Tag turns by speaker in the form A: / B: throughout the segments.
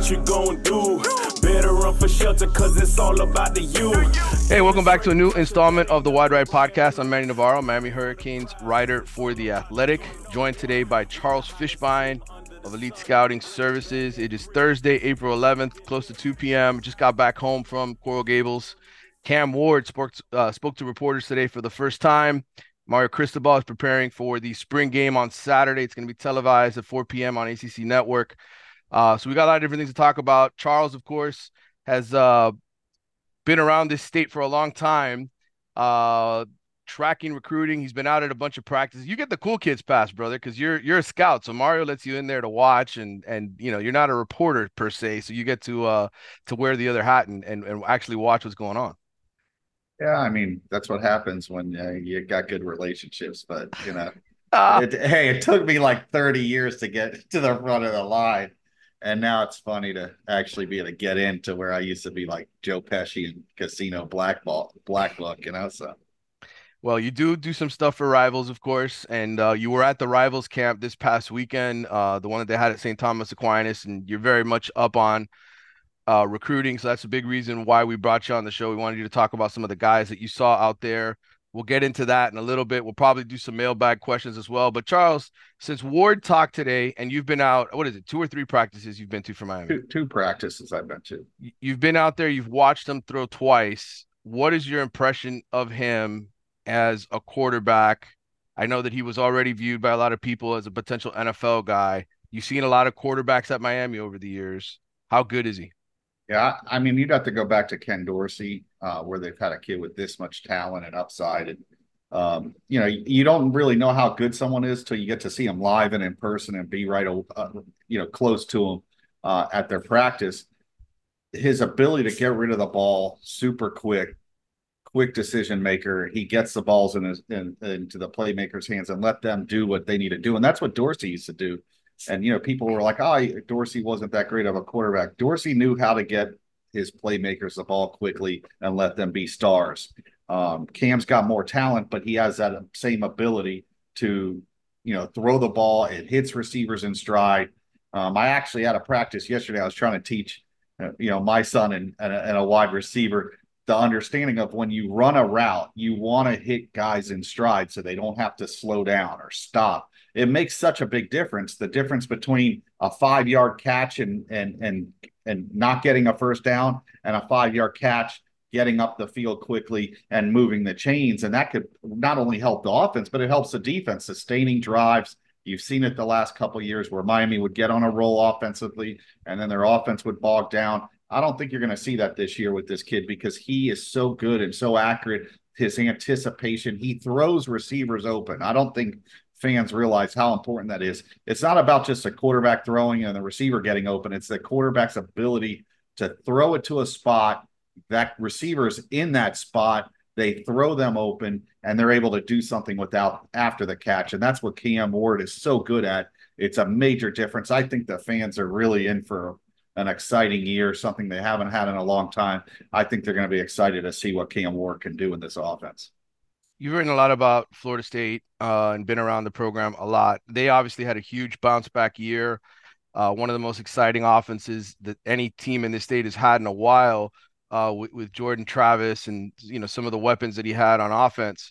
A: what you gonna do? Better run for shelter, cause it's all about the you.
B: Hey, welcome back to a new installment of the Wide Right Podcast. I'm Manny Navarro, Miami Hurricanes writer for The Athletic, joined today by Charles Fishbein of Elite Scouting Services. It is Thursday, April 11th, close to 2 p.m. Just got back home from Coral Gables. Cam Ward spoke to reporters today for the first time. Mario Cristobal is preparing for the spring game on Saturday. It's going to be televised at 4 p.m. on ACC Network. So we got a lot of different things to talk about. Charles, of course, has been around this state for a long time, tracking recruiting. He's been out at a bunch of practices. You get the cool kids pass, brother, because you're a scout. So Mario lets you in there to watch, and you know you're not a reporter per se, so you get to wear the other hat and actually watch what's going on.
C: Yeah, I mean, that's what happens when you got good relationships. But, it took me like 30 years to get to the front of the line. And now it's funny to actually be able to get into where I used to be like Joe Pesci in Casino Black Book, so.
B: Well, you do some stuff for Rivals, of course, and you were at the Rivals camp this past weekend, the one that they had at St. Thomas Aquinas, and you're very much up on recruiting. So that's a big reason why we brought you on the show. We wanted you to talk about some of the guys that you saw out there. We'll get into that in a little bit. We'll probably do some mailbag questions as well. But Charles, since Ward talked today and you've been out, what is it, 2 or 3 practices you've been to for Miami?
C: Two practices I've been to.
B: You've been out there, you've watched him throw twice. What is your impression of him as a quarterback? I know that he was already viewed by a lot of people as a potential NFL guy. You've seen a lot of quarterbacks at Miami over the years. How good is he?
C: Yeah, I mean, you'd have to go back to Ken Dorsey, where they've had a kid with this much talent and upside. And, you don't really know how good someone is till you get to see him live and in person and be right, close to him at their practice. His ability to get rid of the ball super quick decision maker. He gets the balls into the playmakers' hands and let them do what they need to do. And that's what Dorsey used to do. And, people were like, Dorsey wasn't that great of a quarterback. Dorsey knew how to get his playmakers the ball quickly and let them be stars. Cam's got more talent, but he has that same ability to, throw the ball. It hits receivers in stride. I actually had a practice yesterday. I was trying to teach, my son and a wide receiver the understanding of when you run a route, you want to hit guys in stride so they don't have to slow down or stop. It makes such a big difference. The difference between a 5-yard catch and not getting a first down and a 5-yard catch, getting up the field quickly and moving the chains. And that could not only help the offense, but it helps the defense, sustaining drives. You've seen it the last couple of years where Miami would get on a roll offensively and then their offense would bog down. I don't think you're going to see that this year with this kid because he is so good and so accurate. His anticipation, he throws receivers open. I don't think fans realize how important that is. It's not about just a quarterback throwing and the receiver getting open. It's the quarterback's ability to throw it to a spot. That receiver's in that spot. They throw them open and they're able to do something after the catch. And that's what Cam Ward is so good at. It's a major difference. I think the fans are really in for an exciting year, something they haven't had in a long time. I think they're going to be excited to see what Cam Ward can do in this offense.
B: You've written a lot about Florida State and been around the program a lot. They obviously had a huge bounce back year. One of the most exciting offenses that any team in this state has had in a while with Jordan Travis and, some of the weapons that he had on offense.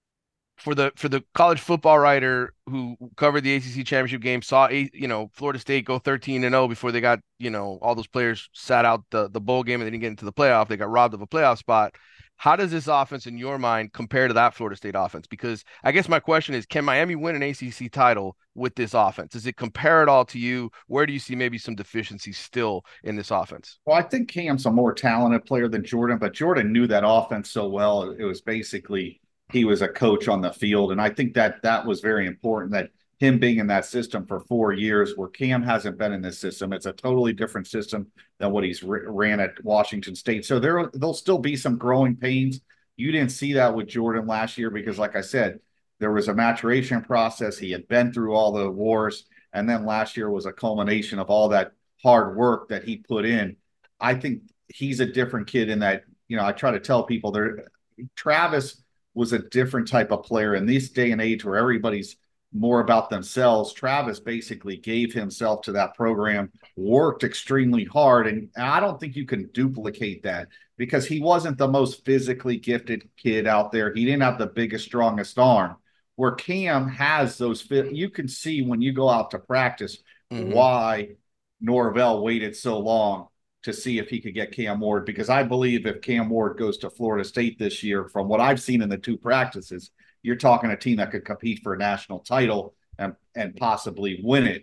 B: For the college football writer who covered the ACC championship game, saw Florida State go 13-0 before they got all those players sat out the bowl game and they didn't get into the playoff. They got robbed of a playoff spot. How does this offense, in your mind, compare to that Florida State offense? Because I guess my question is, can Miami win an ACC title with this offense? Does it compare at all to you? Where do you see maybe some deficiencies still in this offense?
C: Well, I think Cam's a more talented player than Jordan, but Jordan knew that offense so well. It was basically he was a coach on the field. And I think that was very important, that him being in that system for 4 years where Cam hasn't been in this system. It's a totally different system than what he's ran at Washington State. So there'll still be some growing pains. You didn't see that with Jordan last year because, like I said, there was a maturation process. He had been through all the wars. And then last year was a culmination of all that hard work that he put in. I think he's a different kid in that, I try to tell people Travis was a different type of player in this day and age where everybody's more about themselves. Travis basically gave himself to that program, worked extremely hard, and I don't think you can duplicate that because he wasn't the most physically gifted kid out there. He didn't have the biggest, strongest arm. Where Cam has those fit, you can see when you go out to practice why Norvell waited so long to see if he could get Cam Ward, because I believe if Cam Ward goes to Florida State this year, from what I've seen in the 2 practices, you're talking a team that could compete for a national title and possibly win it.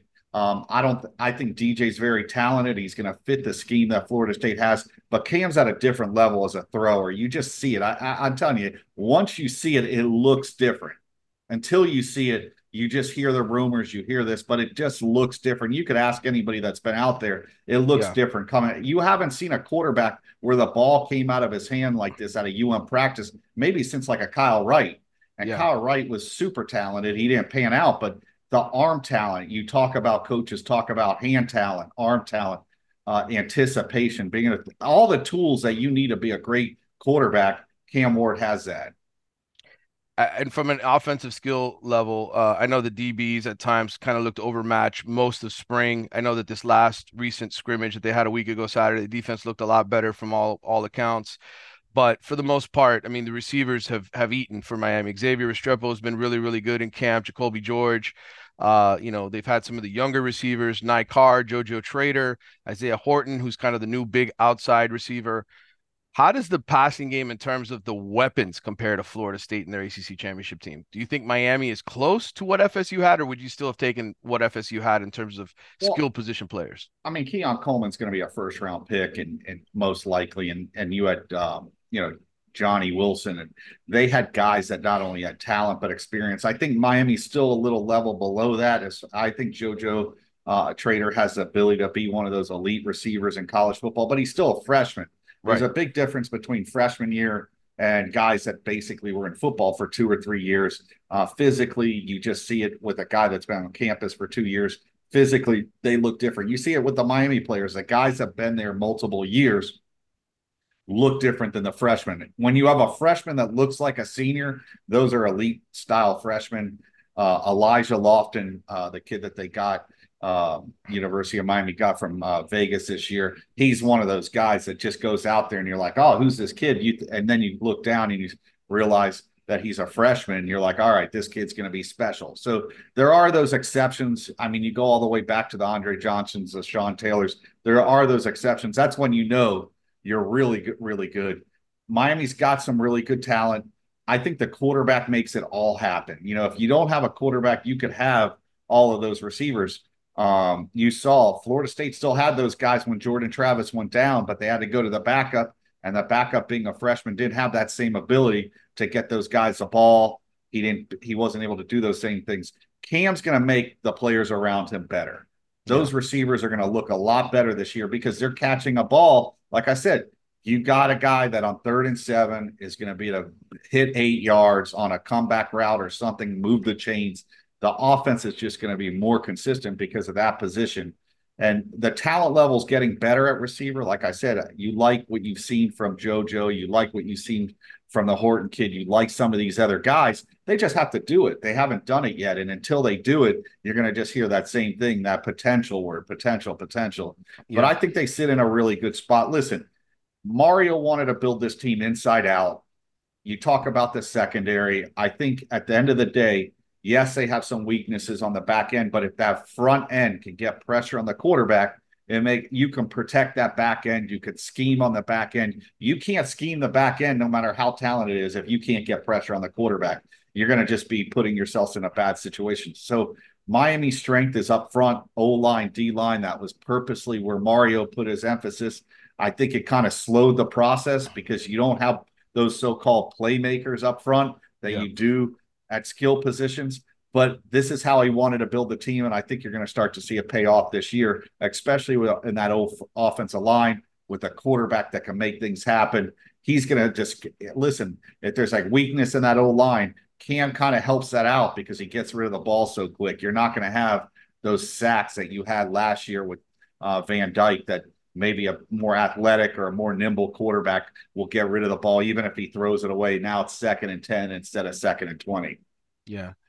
C: I think DJ's very talented. He's going to fit the scheme that Florida State has, but Cam's at a different level as a thrower. You just see it. I'm telling you, once you see it, it looks different. Until you see it, you just hear the rumors, you hear this, but it just looks different. You could ask anybody that's been out there. It looks different coming. You haven't seen a quarterback where the ball came out of his hand like this at a UM practice, maybe since like a Kyle Wright. And Kyle Wright was super talented. He didn't pan out, but the arm talent, you talk about, coaches talk about hand talent, arm talent, anticipation, all the tools that you need to be a great quarterback. Cam Ward has that.
B: And from an offensive skill level, I know the DBs at times kind of looked overmatched most of spring. I know that this last recent scrimmage that they had a week ago Saturday, the defense looked a lot better from all accounts. But for the most part, I mean, the receivers have eaten for Miami. Xavier Restrepo has been really, really good in camp. Jacoby George, they've had some of the younger receivers, Nye Carr, JoJo Trader, Isaiah Horton, who's kind of the new big outside receiver. How does the passing game in terms of the weapons compare to Florida State and their ACC championship team? Do you think Miami is close to what FSU had, or would you still have taken what FSU had in terms of skill position players?
C: I mean, Keon Coleman's going to be a first-round pick and most likely, and you had Johnny Wilson, and they had guys that not only had talent but experience. I think Miami's still a little level below that. I think JoJo Trader has the ability to be one of those elite receivers in college football, but he's still a freshman. There's a big difference between freshman year and guys that basically were in football for 2 or 3 years. Physically, you just see it with a guy that's been on campus for 2 years. Physically, they look different. You see it with the Miami players. The guys that have been there multiple years look different than the freshmen. When you have a freshman that looks like a senior, those are elite style freshmen. Elijah Lofton, the kid that they got, University of Miami got from Vegas this year. He's one of those guys that just goes out there and you're like, oh, who's this kid? And then you look down and you realize that he's a freshman and you're like, all right, this kid's going to be special. So there are those exceptions. I mean, you go all the way back to the Andre Johnsons, the Sean Taylors. There are those exceptions. That's when you know you're really good, really good. Miami's got some really good talent. I think the quarterback makes it all happen. If you don't have a quarterback, you could have all of those receivers. You saw Florida State still had those guys when Jordan Travis went down, but they had to go to the backup, and the backup, being a freshman, didn't have that same ability to get those guys the ball. He wasn't able to do those same things. Cam's going to make the players around him better. Those receivers are going to look a lot better this year because they're catching a ball. Like I said, you got a guy that on 3rd and 7 is going to be to hit 8 yards on a comeback route or something, move the chains. The offense is just going to be more consistent because of that position. And the talent level is getting better at receiver. Like I said, you like what you've seen from JoJo. You like what you've seen from the Horton kid. You like some of these other guys. They just have to do it. They haven't done it yet. And until they do it, you're going to just hear that same thing, that potential word, potential. Yeah. But I think they sit in a really good spot. Listen, Mario wanted to build this team inside out. You talk about the secondary. I think at the end of the day, yes, they have some weaknesses on the back end, but if that front end can get pressure on the quarterback and you can protect that back end, you could scheme on the back end. You can't scheme the back end no matter how talented it is if you can't get pressure on the quarterback. You're going to just be putting yourselves in a bad situation. So Miami's strength is up front, O-line, D-line. That was purposely where Mario put his emphasis. I think it kind of slowed the process because you don't have those so-called playmakers up front that you do at skill positions. But this is how he wanted to build the team, and I think you're going to start to see it pay off this year, especially in that old offensive line with a quarterback that can make things happen. He's going to just listen. If there's like weakness in that old line, Cam kind of helps that out because he gets rid of the ball so quick. You're not going to have those sacks that you had last year with Van Dyke, that maybe a more athletic or a more nimble quarterback will get rid of the ball, even if he throws it away. Now it's 2nd and 10 instead of 2nd and 20.
B: Yeah.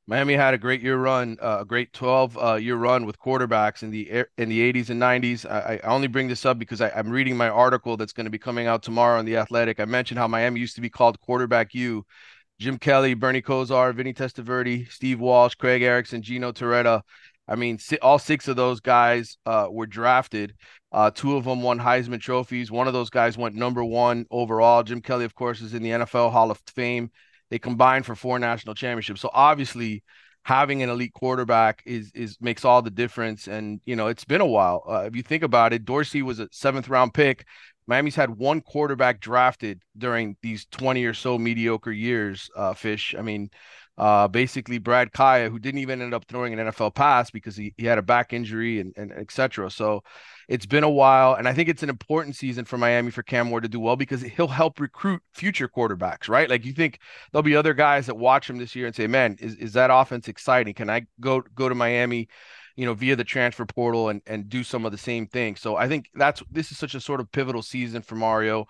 B: Miami had a great year run, a great 12 year run with quarterbacks in the 80s and 90s. I only bring this up because I'm reading my article that's going to be coming out tomorrow on The Athletic. I mentioned how Miami used to be called Quarterback U. Jim Kelly, Bernie Kosar, Vinny Testaverde, Steve Walsh, Craig Erickson, Gino Torretta. I mean, all six of those guys were drafted. Two of them won Heisman trophies. One of those guys went number one overall. Jim Kelly, of course, is in the NFL Hall of Fame. They combined for 4 national championships. So obviously, having an elite quarterback is makes all the difference. And it's been a while. If you think about it, Dorsey was a seventh-round pick. Miami's had one quarterback drafted during these 20 or so mediocre years, Fish. I mean, basically Brad Kaya, who didn't even end up throwing an NFL pass because he had a back injury and et cetera. So it's been a while. And I think it's an important season for Miami for Cam Ward to do well because he'll help recruit future quarterbacks, right? Like you think there'll be other guys that watch him this year and say, man, is that offense exciting? Can I go to Miami, via the transfer portal and do some of the same things. So I think this is such a sort of pivotal season for Mario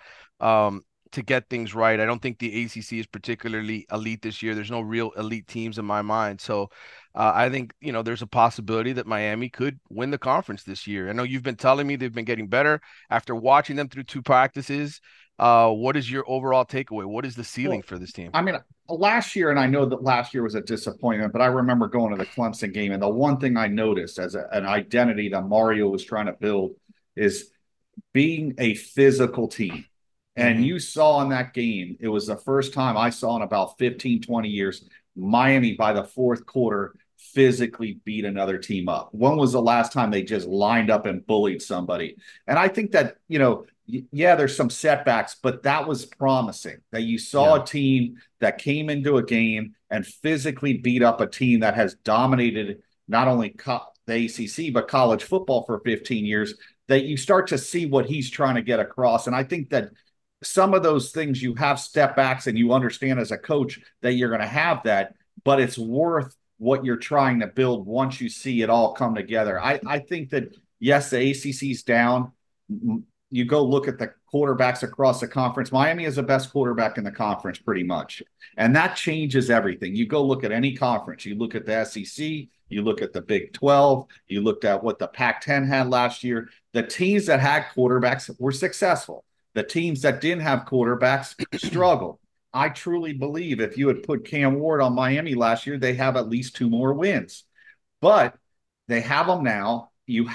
B: to get things right. I don't think the ACC is particularly elite this year. There's no real elite teams in my mind. So I think, there's a possibility that Miami could win the conference this year. I know you've been telling me they've been getting better after watching them through 2 practices. What is your overall takeaway? What is the ceiling for this team?
C: I mean, last year, and I know that last year was a disappointment, but I remember going to the Clemson game, and the one thing I noticed as an identity that Mario was trying to build is being a physical team. And you saw in that game, it was the first time I saw in about 15, 20 years, Miami by the fourth quarter physically beat another team up. When was the last time they just lined up and bullied somebody? And I think that, yeah, there's some setbacks, but that was promising that you saw a team that came into a game and physically beat up a team that has dominated not only the ACC, but college football for 15 years, that you start to see what he's trying to get across. And I think that some of those things you have step backs and you understand as a coach that you're going to have that, but it's worth what you're trying to build once you see it all come together. I think that, yes, the ACC's down. You go look at the quarterbacks across the conference. Miami is the best quarterback in the conference pretty much. And that changes everything. You go look at any conference. You look at the SEC, you look at the Big 12, you looked at what the Pac-10 had last year. The teams that had quarterbacks were successful. The teams that didn't have quarterbacks struggled. I truly believe if you had put Cam Ward on Miami last year, they have at least 2 more wins. But they have them now.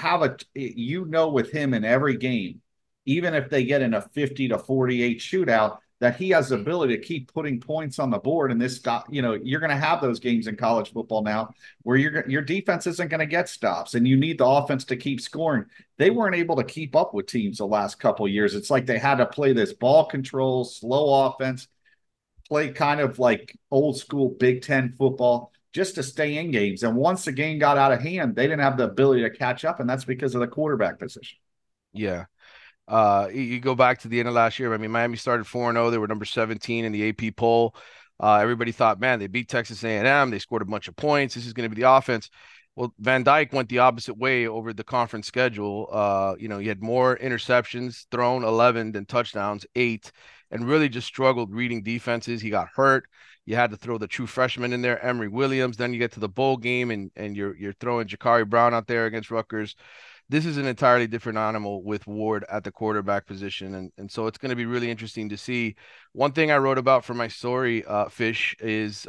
C: With him in every game, even if they get in a 50-48 shootout, that he has the ability to keep putting points on the board. And you're going to have those games in college football now where your defense isn't going to get stops and you need the offense to keep scoring. They weren't able to keep up with teams the last couple of years. It's like they had to play this ball control, slow offense, play kind of like old school Big Ten football just to stay in games. And once the game got out of hand, they didn't have the ability to catch up. And that's because of the quarterback position.
B: Yeah. You go back to the end of last year. I mean, Miami started 4-0. They were number 17 in the AP poll. Everybody thought, man, they beat Texas A&M. They scored a bunch of points. This is going to be the offense. Well, Van Dyke went the opposite way over the conference schedule. He had more interceptions thrown, 11, than touchdowns, 8, and really just struggled reading defenses. He got hurt. You had to throw the true freshman in there, Emory Williams. Then you get to the bowl game, and you're throwing Jakari Brown out there against Rutgers. This is an entirely different animal with Ward at the quarterback position. And so it's going to be really interesting to see. One thing I wrote about for my story, Fish, is,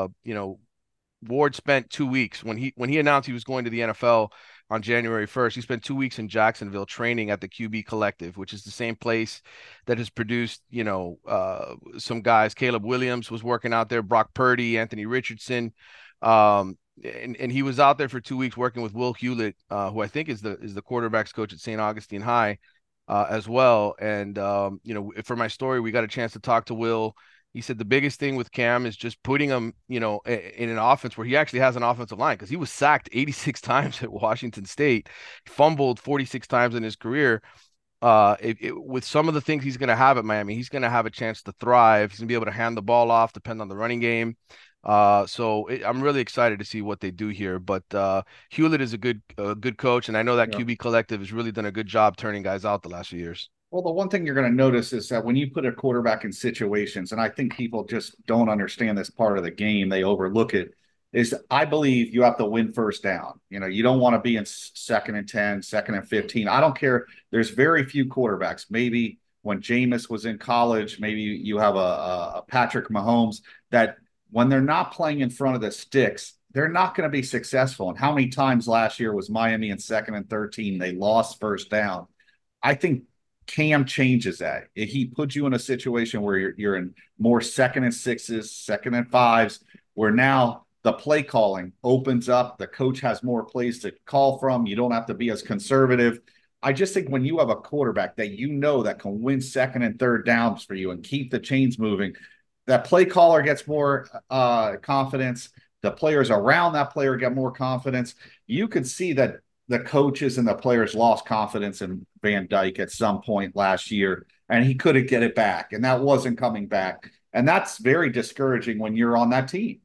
B: Ward spent 2 weeks when he announced he was going to the NFL on January 1st. He spent 2 weeks in Jacksonville training at the QB Collective, which is the same place that has produced, some guys. Caleb Williams was working out there, Brock Purdy, Anthony Richardson. And he was out there for 2 weeks working with Will Hewlett, who I think is the quarterbacks coach at St. Augustine High, as well. And for my story, we got a chance to talk to Will. He said the biggest thing with Cam is just putting him, in an offense where he actually has an offensive line, because he was sacked 86 times at Washington State, fumbled 46 times in his career. With some of the things he's going to have at Miami, he's going to have a chance to thrive. He's going to be able to hand the ball off, depend on the running game. I'm really excited to see what they do here. But Hewlett is a good coach, and I know that QB Collective has really done a good job turning guys out the last few years.
C: Well, the one thing you're going to notice is that when you put a quarterback in situations, and I think people just don't understand this part of the game, they overlook it, is I believe you have to win first down. You don't want to be in 2nd and 10, 2nd and 15. I don't care. There's very few quarterbacks. Maybe when Jameis was in college, maybe you have a Patrick Mahomes that when they're not playing in front of the sticks, they're not going to be successful. And how many times last year was Miami in 2nd and 13? They lost first down. I think Cam changes that. He puts you in a situation where you're in more 2nd and 6s, 2nd and 5s, where now the play calling opens up. The coach has more plays to call from. You don't have to be as conservative. I just think when you have a quarterback that that can win 2nd and 3rd downs for you and keep the chains moving, that play caller gets more confidence. The players around that player get more confidence. You could see that the coaches and the players lost confidence in Van Dyke at some point last year, and he couldn't get it back, and that wasn't coming back. And that's very discouraging when you're on that team.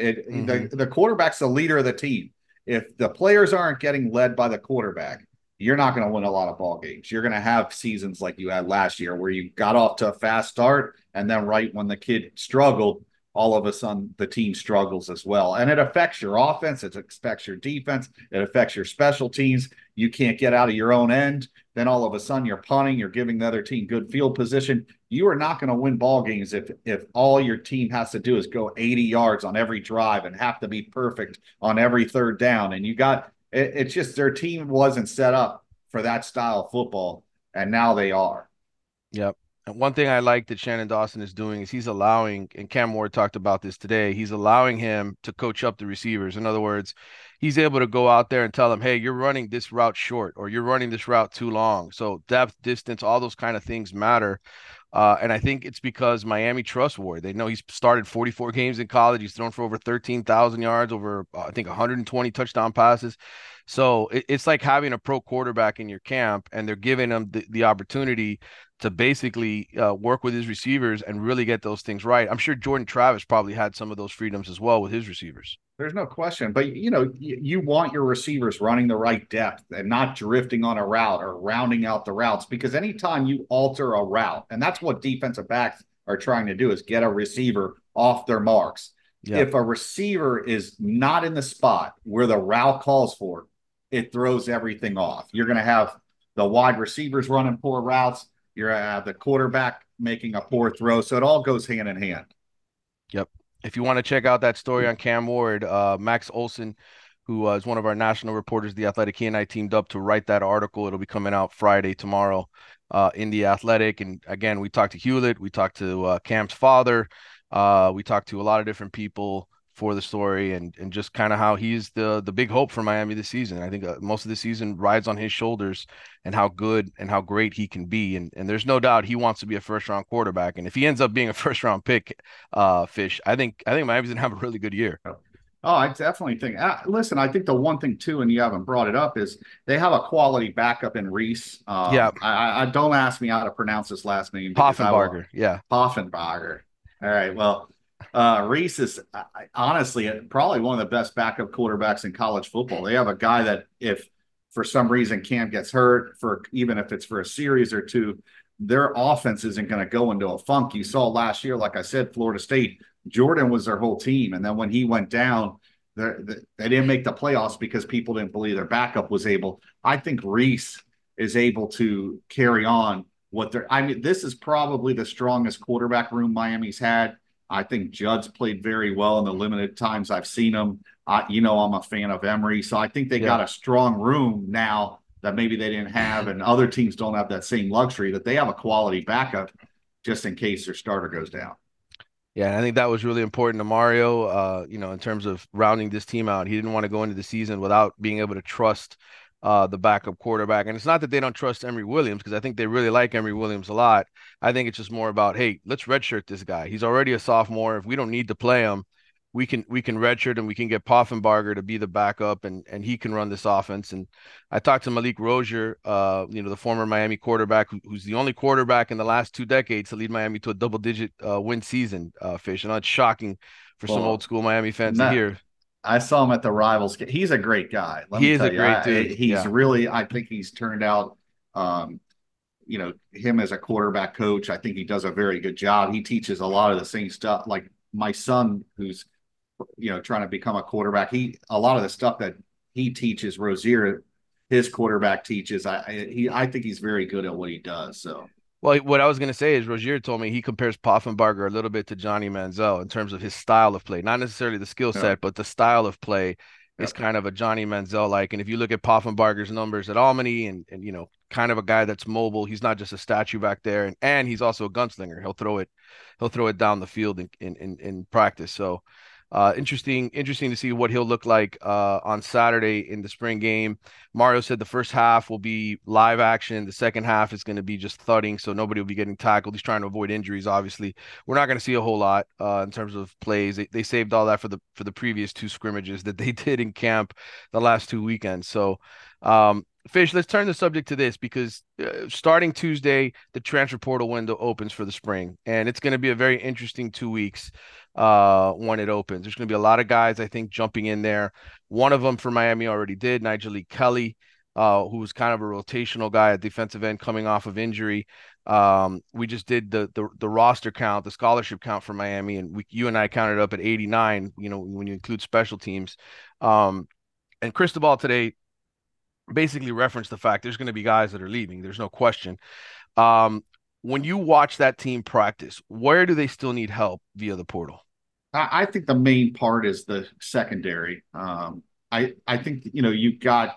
C: The quarterback's the leader of the team. If the players aren't getting led by the quarterback, you're not going to win a lot of ball games. You're going to have seasons like you had last year where you got off to a fast start, and then right when the kid struggled, all of a sudden the team struggles as well. And it affects your offense. It affects your defense. It affects your special teams. You can't get out of your own end. Then all of a sudden you're punting, you're giving the other team good field position. You are not going to win ball games if all your team has to do is go 80 yards on every drive and have to be perfect on every 3rd down. And it's just their team wasn't set up for that style of football, and now they are.
B: Yep. And one thing I like that Shannon Dawson is doing is he's allowing, and Cam Ward talked about this today, he's allowing him to coach up the receivers. In other words, he's able to go out there and tell them, hey, you're running this route short, or you're running this route too long. So depth, distance, all those kind of things matter. And I think it's because Miami trusts Ward. They know he's started 44 games in college. He's thrown for over 13,000 yards, over, I think, 120 touchdown passes. So it's like having a pro quarterback in your camp, and they're giving him the opportunity to basically work with his receivers and really get those things right. I'm sure Jordan Travis probably had some of those freedoms as well with his receivers.
C: There's no question. But, you want your receivers running the right depth and not drifting on a route or rounding out the routes, because anytime you alter a route, and that's what defensive backs are trying to do, is get a receiver off their marks. Yeah. If a receiver is not in the spot where the route calls for, it throws everything off. You're going to have the wide receivers running poor routes. You're going to have the quarterback making a poor throw. So it all goes hand in hand.
B: Yep. If you want to check out that story on Cam Ward, Max Olson, who is one of our national reporters, The Athletic, he and I teamed up to write that article. It'll be coming out Friday, tomorrow, in The Athletic. And again, we talked to Hewlett. We talked to Cam's father. We talked to a lot of different people for the story, and just kind of how he's the big hope for Miami this season. I think most of the season rides on his shoulders, and how good and how great he can be. And there's no doubt he wants to be a first-round quarterback. And if he ends up being a first-round pick, Fish, I think Miami's going to have a really good year.
C: Oh, I definitely think. Listen, I think the one thing too, and you haven't brought it up, is they have a quality backup in Reese.
B: Yeah.
C: I don't ask me how to pronounce his last name.
B: Poffenbarger. Yeah.
C: Poffenbarger. All right. Well, Reese is honestly probably one of the best backup quarterbacks in college football. They have a guy that, if for some reason Cam gets hurt, even if it's for a series or two, their offense isn't going to go into a funk. You saw last year, like I said, Florida State, Jordan was their whole team. And then when he went down, they didn't make the playoffs because people didn't believe their backup was able. I think Reese is able to carry on this is probably the strongest quarterback room Miami's had. I think Judd's played very well in the limited times I've seen him. I'm a fan of Emory. So I think they got a strong room now that maybe they didn't have, and other teams don't have that same luxury, that they have a quality backup just in case their starter goes down.
B: Yeah, and I think that was really important to Mario, in terms of rounding this team out. He didn't want to go into the season without being able to trust the backup quarterback. And it's not that they don't trust Emory Williams, because I think they really like Emory Williams a lot. I think it's just more about, hey, let's redshirt this guy. He's already a sophomore. If we don't need to play him, we can redshirt and we can get Poffenbarger to be the backup, and he can run this offense. And I talked to Malik Rozier, the former Miami quarterback, who's the only quarterback in the last 2 decades to lead Miami to a double-digit win season, Fish. And that's shocking for some old school Miami fans to hear.
C: I saw him at the Rivals. He's a great guy.
B: He is a great dude.
C: He's really, I think he's turned out, him as a quarterback coach. I think he does a very good job. He teaches a lot of the same stuff. Like my son, who's trying to become a quarterback. A lot of the stuff that he teaches, Rozier, his quarterback teaches. I think he's very good at what he does. So.
B: Well, what I was going to say is Rozier told me he compares Poffenbarger a little bit to Johnny Manziel in terms of his style of play, not necessarily the skill
C: Yeah.
B: set, but the style of play is
C: Yep.
B: kind of a Johnny Manziel like. And if you look at Poffenbarger's numbers at Albany and kind of a guy that's mobile, he's not just a statue back there, and he's also a gunslinger. He'll throw it down the field in practice. So interesting to see what he'll look like on Saturday in the spring game. Mario said the first half will be live action. The second half is going to be just thudding, so nobody will be getting tackled. He's trying to avoid injuries. Obviously, we're not going to see a whole lot in terms of plays. They saved all that for the previous two scrimmages that they did in camp the last 2 weekends. So, Fish, let's turn the subject to this because starting Tuesday, the transfer portal window opens for the spring, and it's going to be a very interesting 2 weeks when it opens. There's going to be a lot of guys, I think, jumping in there. One of them for Miami already did, Nigel Kelly, who was kind of a rotational guy at defensive end coming off of injury. We just did the roster count, the scholarship count for Miami, and you and I counted up at 89, when you include special teams. And Cristobal today basically referenced the fact there's going to be guys that are leaving. There's no question. When you watch that team practice, where do they still need help via the portal?
C: I think the main part is the secondary. I think you've got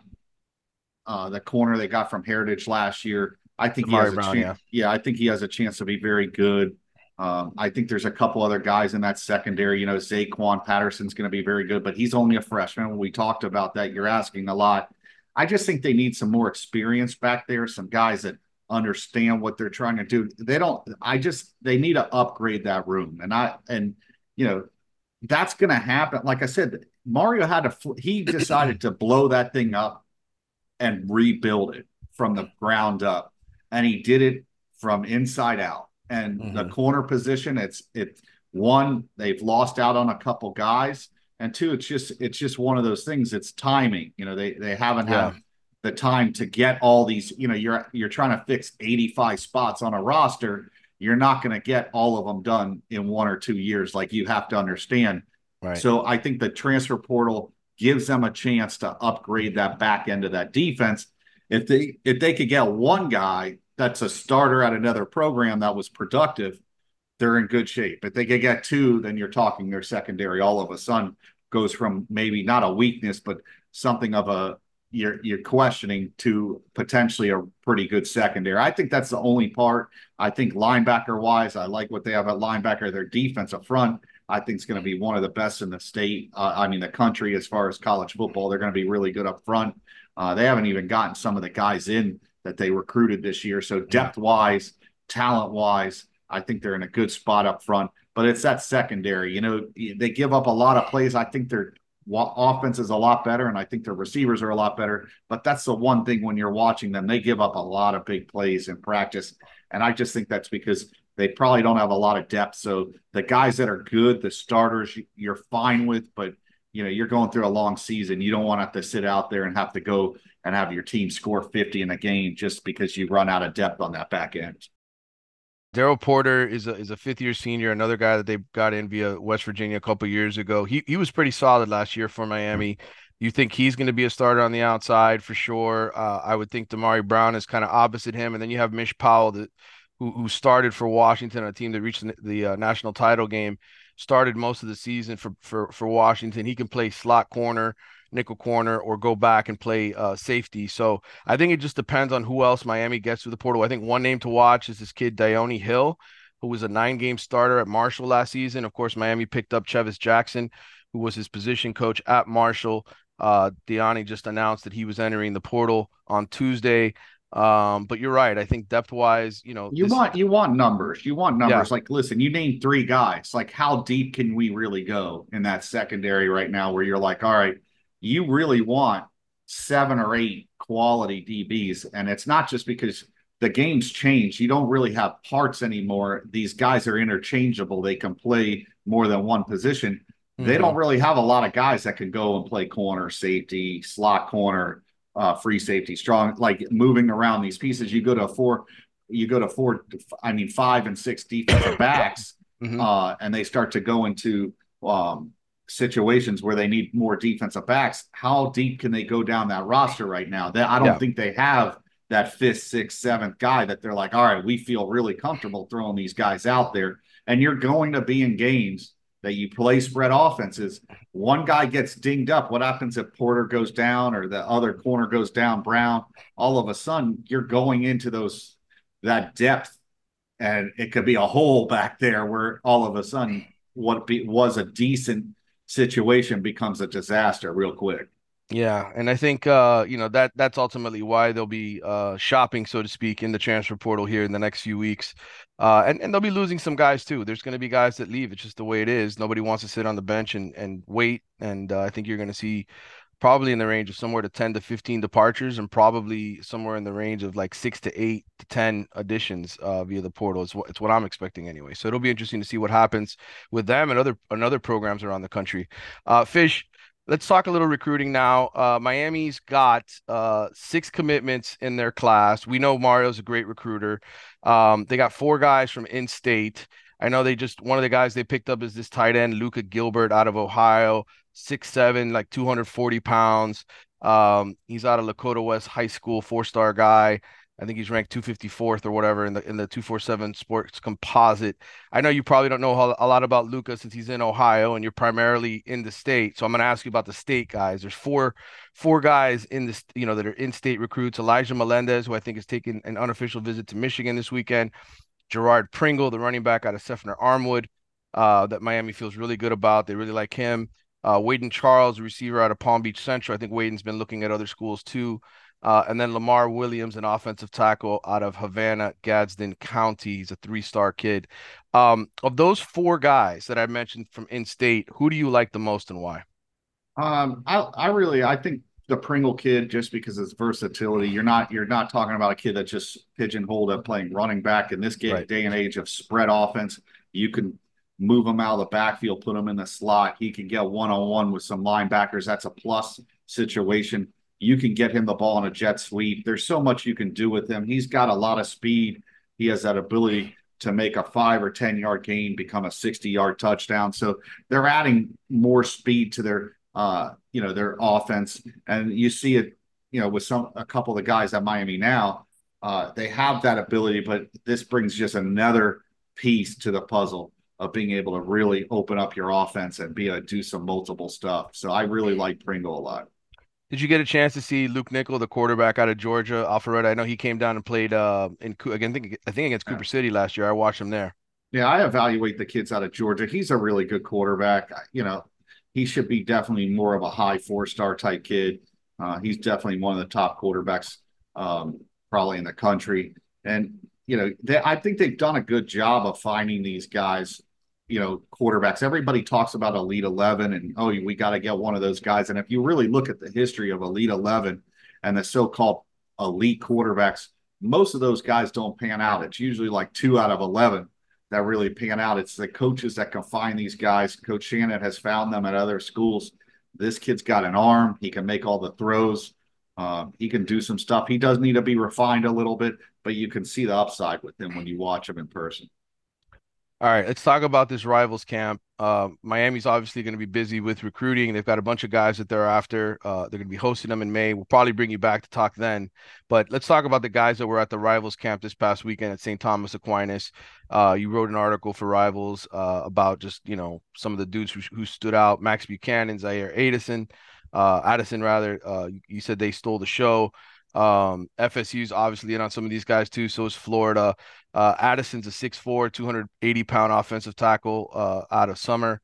C: the corner they got from Heritage last year. I think he has a chance. Yeah, I think he has a chance to be very good. I think there's a couple other guys in that secondary. Zaquan Patterson's going to be very good, but he's only a freshman. When we talked about that, you're asking a lot. I just think they need some more experience back there, some guys that understand what they're trying to do. They need to upgrade that room. And that's going to happen. Like I said, Mario he decided to blow that thing up and rebuild it from the ground up. And he did it from inside out. And the corner position, it's one, they've lost out on a couple guys. And two, it's just one of those things. It's timing. They haven't had the time to get all these. You're trying to fix 85 spots on a roster. You're not going to get all of them done in 1 or 2 years. Like, you have to understand.
B: Right.
C: So I think the transfer portal gives them a chance to upgrade that back end of that defense. If they could get one guy that's a starter at another program that was productive, they're in good shape. If they could get two, then you're talking their secondary all of a sudden goes from maybe not a weakness, but something of you're questioning to potentially a pretty good secondary. I think that's the only part. I think linebacker wise, I like what they have at linebacker. Their defense up front, I think, is going to be one of the best in the state. The country as far as college football. They're going to be really good up front. They haven't even gotten some of the guys in that they recruited this year. So depth wise, talent wise, I think they're in a good spot up front, but it's that secondary. They give up a lot of plays. I think their offense is a lot better, and I think their receivers are a lot better. But that's the one thing when you're watching them, they give up a lot of big plays in practice. And I just think that's because they probably don't have a lot of depth. So the guys that are good, the starters, you're fine with, but you're going through a long season. You don't want to have to sit out there and have to go and have your team score 50 in a game just because you run out of depth on that back end.
B: Daryl Porter is a fifth-year senior, another guy that they got in via West Virginia a couple years ago. He was pretty solid last year for Miami. You think he's going to be a starter on the outside for sure? I would think Damari Brown is kind of opposite him, and then you have Mish Powell who started for Washington, a team that reached the national title game, started most of the season for Washington. He can play slot corner, nickel corner, or go back and play safety. So I think it just depends on who else Miami gets through the portal. I think one name to watch is this kid, Dione Hill, who was a 9-game starter at Marshall last season. Of course, Miami picked up Chevis Jackson, who was his position coach at Marshall. Dione just announced that he was entering the portal on Tuesday. But you're right. I think depth-wise, you
C: want numbers. You want numbers.
B: Yeah.
C: Like, listen, you named 3 guys. Like, how deep can we really go in that secondary right now where you're like, all right, you really want 7 or 8 quality DBs. And it's not just because the game's changed. You don't really have parts anymore. These guys are interchangeable. They can play more than one position. Mm-hmm. They don't really have a lot of guys that can go and play corner, safety, slot corner, free safety, strong, like moving around these pieces. You go to 5 and 6 defensive backs,
B: mm-hmm.
C: And they start to go into situations where they need more defensive backs, how deep can they go down that roster right now? That I don't
B: Yeah.
C: think they have that fifth, sixth, seventh guy that they're like, all right, we feel really comfortable throwing these guys out there. And you're going to be in games that you play spread offenses. One guy gets dinged up. What happens if Porter goes down or the other corner goes down, Brown? All of a sudden, you're going into that depth, and it could be a hole back there where all of a sudden was a decent situation becomes a disaster real quick.
B: Yeah, and I think that's ultimately why they'll be shopping, so to speak, in the transfer portal here in the next few weeks. And they'll be losing some guys too. There's going to be guys that leave. It's just the way it is. Nobody wants to sit on the bench and wait. And I think you're going to see probably in the range of somewhere to 10 to 15 departures, and probably somewhere in the range of like 6 to 8 to 10 additions via the portal. It's what I'm expecting anyway. So it'll be interesting to see what happens with them and other programs around the country. Fish. Let's talk a little recruiting now. Miami's got 6 commitments in their class. We know Mario's a great recruiter. They got 4 guys from in-state. I know one of the guys they picked up is this tight end, Luca Gilbert out of Ohio, 6'7", like 240 pounds. He's out of Lakota West High School, 4-star guy. I think he's ranked 254th or whatever in the 247 Sports Composite. I know you probably don't know a lot about Luca since he's in Ohio and you're primarily in the state. So I'm going to ask you about the state guys. There's four guys in this, that are in-state recruits. Elijah Melendez, who I think is taking an unofficial visit to Michigan this weekend. Gerard Pringle, the running back out of Seffner Armwood, that Miami feels really good about. They really like him. Waden Charles, receiver out of Palm Beach Central. I think Waden's been looking at other schools too. And then Lamar Williams, an offensive tackle out of Havana, Gadsden County. He's a 3-star kid. Of those 4 guys that I mentioned from in-state, who do you like the most and why?
C: I think the Pringle kid, just because of his versatility. You're not talking about a kid that just pigeonholed at playing running back in this
B: Right.
C: day and age of spread offense. You can move him out of the backfield, put him in the slot. He can get one-on-one with some linebackers. That's a plus situation. You can get him the ball in a jet sweep. There's so much you can do with him. He's got a lot of speed. He has that ability to make a 5 or 10-yard gain become a 60-yard touchdown. So they're adding more speed to their offense. And you see it, with a couple of the guys at Miami now, they have that ability, but this brings just another piece to the puzzle of being able to really open up your offense and be able to do some multiple stuff. So I really like Pringle a lot.
B: Did you get a chance to see Luke Nickel, the quarterback out of Georgia, Alpharetta? I know he came down and played I think against Cooper City last year. I watched him there.
C: Yeah, I evaluate the kids out of Georgia. He's a really good quarterback. He should be definitely more of a high 4-star type kid. He's definitely one of the top quarterbacks probably in the country. And, I think they've done a good job of finding these guys, quarterbacks. Everybody talks about Elite 11 and, oh, we got to get one of those guys. And if you really look at the history of Elite 11 and the so-called elite quarterbacks, most of those guys don't pan out. It's usually like 2 out of 11 that really pan out. It's the coaches that can find these guys. Coach Shannon has found them at other schools. This kid's got an arm. He can make all the throws. He can do some stuff. He does need to be refined a little bit, but you can see the upside with him when you watch him in person.
B: All right, let's talk about this Rivals camp. Miami's obviously going to be busy with recruiting. They've got a bunch of guys that they're after. They're going to be hosting them in May. We'll probably bring you back to talk then. But let's talk about the guys that were at the Rivals camp this past weekend at St. Thomas Aquinas. You wrote an article for Rivals about just, some of the dudes who stood out. Max Buchanan, Zaire Addison rather. You said they stole the show. FSU's obviously in on some of these guys too. So is Florida. Addison's a 6'4", 280-pound offensive tackle out of Summer.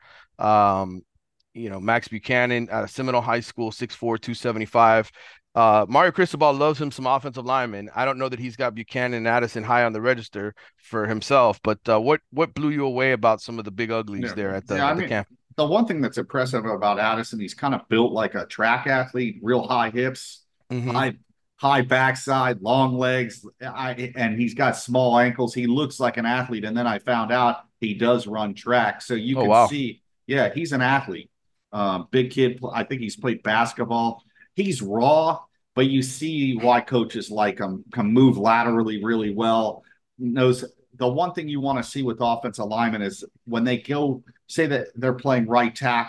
B: Max Buchanan out of Seminole High School, 6'4", 275. Mario Cristobal loves him some offensive linemen. I don't know that he's got Buchanan and Addison high on the register for himself, but what blew you away about some of the big uglies there at the camp?
C: The one thing that's impressive about Addison, he's kind of built like a track athlete, real high hips, high backside, long legs, and he's got small ankles. He looks like an athlete. And then I found out he does run track. So you can see, he's an athlete. Big kid. I think he's played basketball. He's raw, but you see why coaches like him. Can move laterally really well. Knows the one thing you want to see with offensive linemen is when they go, say that they're playing right tackle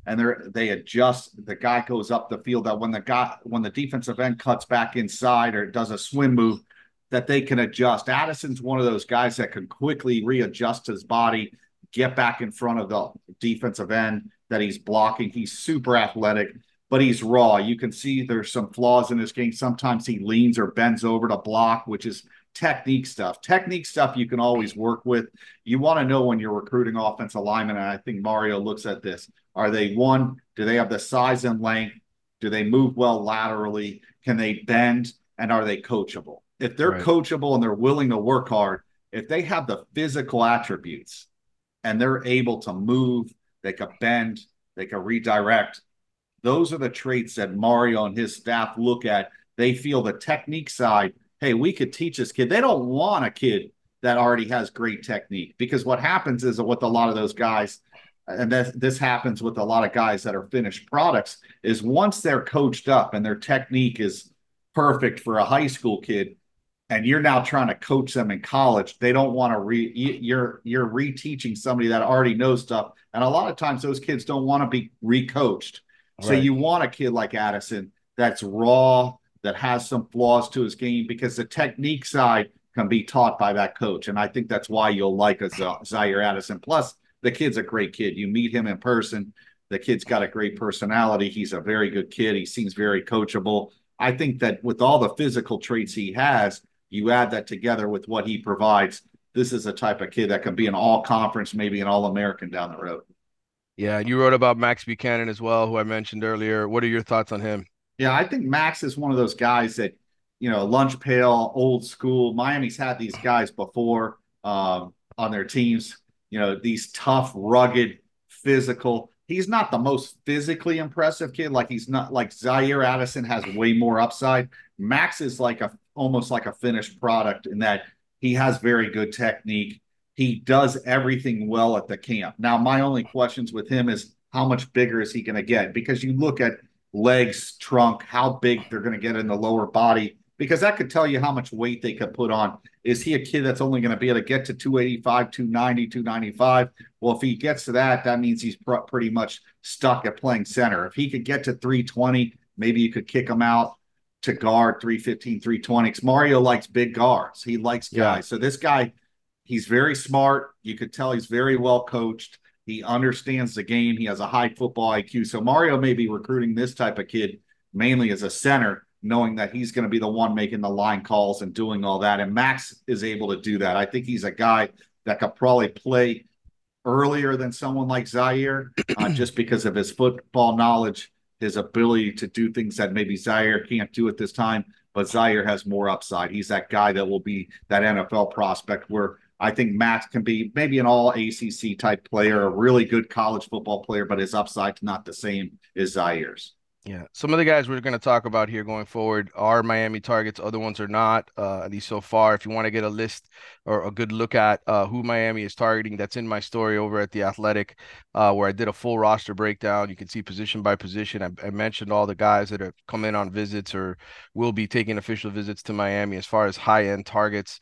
C: and they adjust. The guy goes up the field, that when the defensive end cuts back inside or does a swim move, that they can adjust. Addison's one of those guys that can quickly readjust his body, get back in front of the defensive end that he's blocking. He's super athletic, but he's raw. You can see there's some flaws in his game. Sometimes he leans or bends over to block, which is technique stuff. Technique stuff you can always work with. You want to know when you're recruiting offensive linemen, and I think Mario looks at this. Are they, one, do they have the size and length? Do they move well laterally? Can they bend? And are they coachable? If they're coachable and they're willing to work hard, if they have the physical attributes and they're able to move, they can bend, they can redirect. Those are the traits that Mario and his staff look at. They feel the technique side, hey, we could teach this kid. They don't want a kid that already has great technique, because what happens is with a lot of those guys, and this happens with a lot of guys that are finished products, is once they're coached up and their technique is perfect for a high school kid, and you're now trying to coach them in college, they don't want to you're reteaching somebody that already knows stuff. And a lot of times those kids don't want to be recoached. So you want a kid like Addison that's raw, that has some flaws to his game, because the technique side can be taught by that coach. And I think that's why you'll like a Zaire Addison. Plus, the kid's a great kid. You meet him in person, the kid's got a great personality. He's a very good kid. He seems very coachable. I think that with all the physical traits he has, you add that together with what he provides, this is a type of kid that can be an all-conference, maybe an all-American down the road.
B: Yeah, you wrote about Max Buchanan as well, who I mentioned earlier. What are your thoughts on him?
C: Yeah, I think Max is one of those guys that, lunch pail, old school. Miami's had these guys before on their teams, these tough, rugged, physical. He's not the most physically impressive kid. Like, he's not like Zaire Addison has way more upside. Max is almost like a finished product in that he has very good technique. He does everything well at the camp. Now, my only questions with him is how much bigger is he going to get? Because you look at legs, trunk, how big they're going to get in the lower body, because that could tell you how much weight they could put on. Is he a kid that's only going to be able to get to 285, 290, 295? Well, if he gets to that, that means he's pretty much stuck at playing center. If he could get to 320, maybe you could kick him out to guard 315, 320. Because Mario likes big guards. He likes guys. Yeah. So this guy, he's very smart. You could tell he's very well coached. He understands the game. He has a high football IQ. So Mario may be recruiting this type of kid mainly as a center, knowing that he's going to be the one making the line calls and doing all that. And Max is able to do that. I think he's a guy that could probably play earlier than someone like Zaire, just because of his football knowledge, his ability to do things that maybe Zaire can't do at this time. But Zaire has more upside. He's that guy that will be that NFL prospect, where I think Max can be maybe an all ACC type player, a really good college football player, but his upside's not the same as Zaire's.
B: Yeah, some of the guys we're going to talk about here going forward are Miami targets. Other ones are not, at least so far. If you want to get a list or a good look at who Miami is targeting, that's in my story over at The Athletic, where I did a full roster breakdown. You can see position by position. I mentioned all the guys that have come in on visits or will be taking official visits to Miami as far as high-end targets.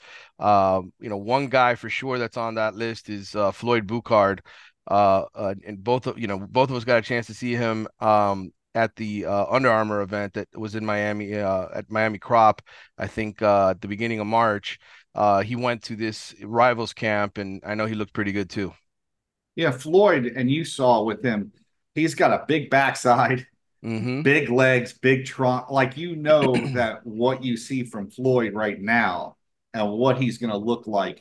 B: One guy for sure that's on that list is Floyd Boucard. And both of us got a chance to see him at the Under Armour event that was in Miami at Miami Crop, I think at the beginning of March. He went to this Rivals camp, and I know he looked pretty good too.
C: Yeah, Floyd, and you saw with him, he's got a big backside, big legs, big trunk. Like, that what you see from Floyd right now and what he's going to look like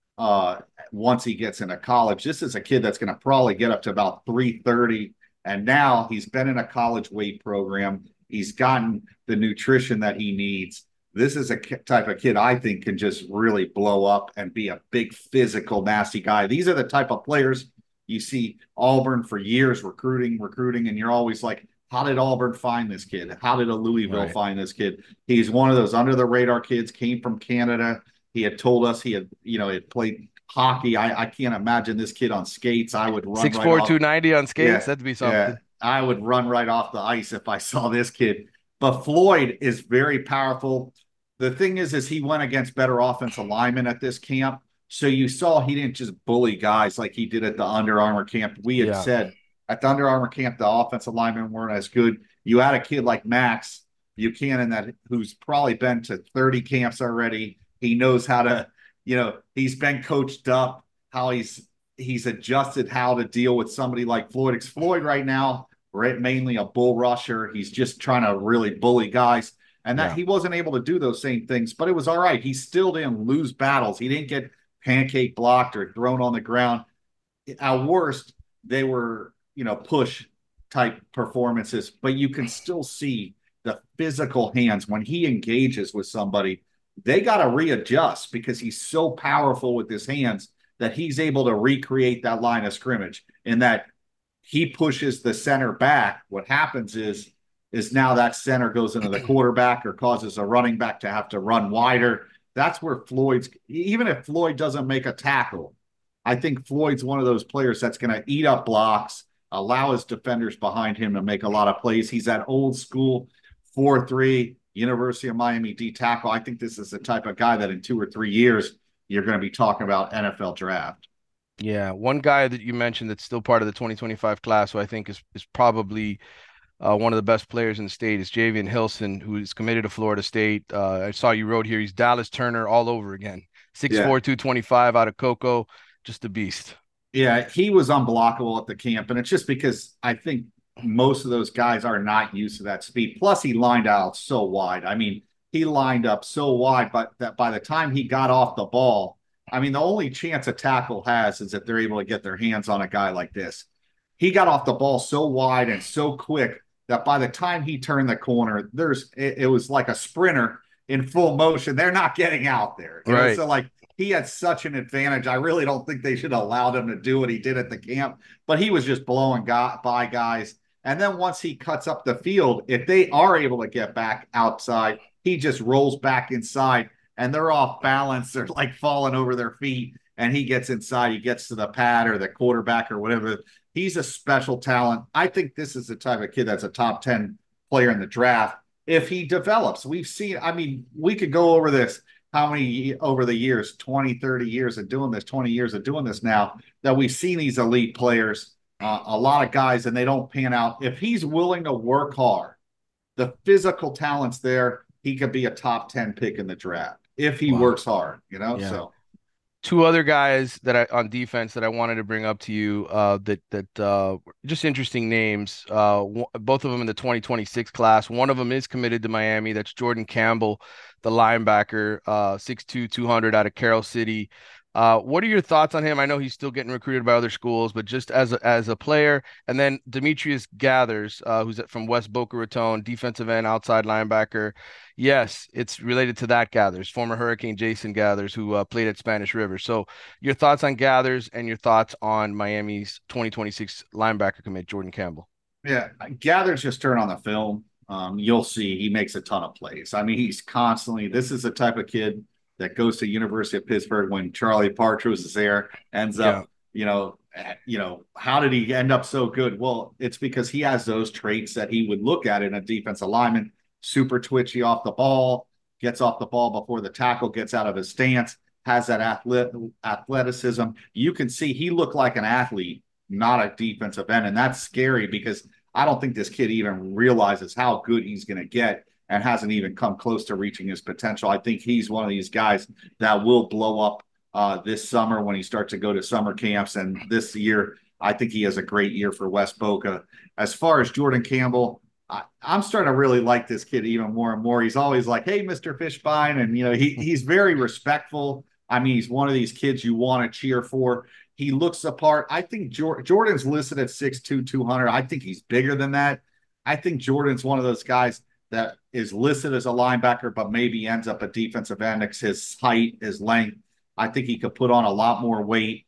C: once he gets into college. This is a kid that's going to probably get up to about 330. And now he's been in a college weight program. He's gotten the nutrition that he needs. This is a type of kid I think can just really blow up and be a big physical, nasty guy. These are the type of players you see Auburn for years recruiting, and you're always like, how did Auburn find this kid? How did a Louisville find this kid? He's one of those under-the-radar kids, came from Canada. He had told us he had played hockey. I can't imagine this kid on skates. I would run
B: 6'4", 290 on skates. Yeah, that'd be something. Yeah,
C: I would run right off the ice if I saw this kid. But Floyd is very powerful. The thing is he went against better offensive linemen at this camp. So you saw he didn't just bully guys like he did at the Under Armour camp. We had said At the Under Armour camp, the offensive linemen weren't as good. You had a kid like Max Buchanan who's probably been to 30 camps already. He knows how to, he's been coached up, how he's adjusted how to deal with somebody like Floyd. It's Floyd right now, right, mainly a bull rusher. He's just trying to really bully guys. And that he wasn't able to do those same things, but it was all right. He still didn't lose battles. He didn't get pancake blocked or thrown on the ground. At worst, they were, push type performances, but you can still see the physical hands when he engages with somebody. They got to readjust because he's so powerful with his hands that he's able to recreate that line of scrimmage, and that he pushes the center back. What happens is now that center goes into the quarterback or causes a running back to have to run wider. That's where even if Floyd doesn't make a tackle, I think Floyd's one of those players that's going to eat up blocks, allow his defenders behind him to make a lot of plays. He's that old school 4-3 University of Miami D tackle. I think this is the type of guy that in 2 or 3 years, you're going to be talking about NFL draft.
B: Yeah. One guy that you mentioned that's still part of the 2025 class, who I think is probably one of the best players in the state, is Javian Hilson, who is committed to Florida State. I saw you wrote here, he's Dallas Turner all over again. 6'4", 225 out of Cocoa, just a beast.
C: Yeah, he was unblockable at the camp, and it's just because I think most of those guys are not used to that speed. Plus, he lined out so wide. I mean, he lined up so wide, but that by the time he got off the ball, I mean, the only chance a tackle has is if they're able to get their hands on a guy like this. He got off the ball so wide and so quick that by the time he turned the corner, it was like a sprinter in full motion. They're not getting out there.
B: Right.
C: So, like, he had such an advantage. I really don't think they should have allowed him to do what he did at the camp, but he was just blowing by guys. And then once he cuts up the field, if they are able to get back outside, he just rolls back inside and they're off balance. They're like falling over their feet, and he gets inside. He gets to the pad or the quarterback or whatever. He's a special talent. I think this is the type of kid that's a top 10 player in the draft if he develops. We've seen, I mean, we could go over this. How many over the years, 20, 30 years of doing this, 20 years of doing this now, that we've seen these elite players, a lot of guys, and they don't pan out. If he's willing to work hard, the physical talent's there, he could be a top 10 pick in the draft if he works hard, So
B: two other guys on defense that I wanted to bring up to you, that just interesting names. Both of them in the 2026 class. One of them is committed to Miami. That's Jordan Campbell, the linebacker, 6'2", 200 out of Carroll City. What are your thoughts on him? I know he's still getting recruited by other schools, but just as a player. And then Demetrius Gathers, who's from West Boca Raton, defensive end, outside linebacker. Yes, it's related to that Gathers, former Hurricane Jason Gathers, who played at Spanish River. So your thoughts on Gathers and your thoughts on Miami's 2026 linebacker commit, Jordan Campbell.
C: Yeah, Gathers, just turn on the film. You'll see he makes a ton of plays. I mean, this is the type of kid that goes to University of Pittsburgh when Charlie Partridge is there, ends up, how did he end up so good? Well, it's because he has those traits that he would look at in a defensive lineman: super twitchy off the ball, gets off the ball before the tackle gets out of his stance, has that athleticism. You can see he looked like an athlete, not a defensive end. And that's scary because I don't think this kid even realizes how good he's going to get and hasn't even come close to reaching his potential. I think he's one of these guys that will blow up this summer when he starts to go to summer camps. And this year, I think he has a great year for West Boca. As far as Jordan Campbell, I'm starting to really like this kid even more and more. He's always like, "Hey, Mr. Fishbein." And, he's very respectful. I mean, he's one of these kids you want to cheer for. He looks the part. I think Jordan's listed at 6'2", 200. I think he's bigger than that. I think Jordan's one of those guys that is listed as a linebacker, but maybe ends up a defensive end because his height, his length. I think he could put on a lot more weight.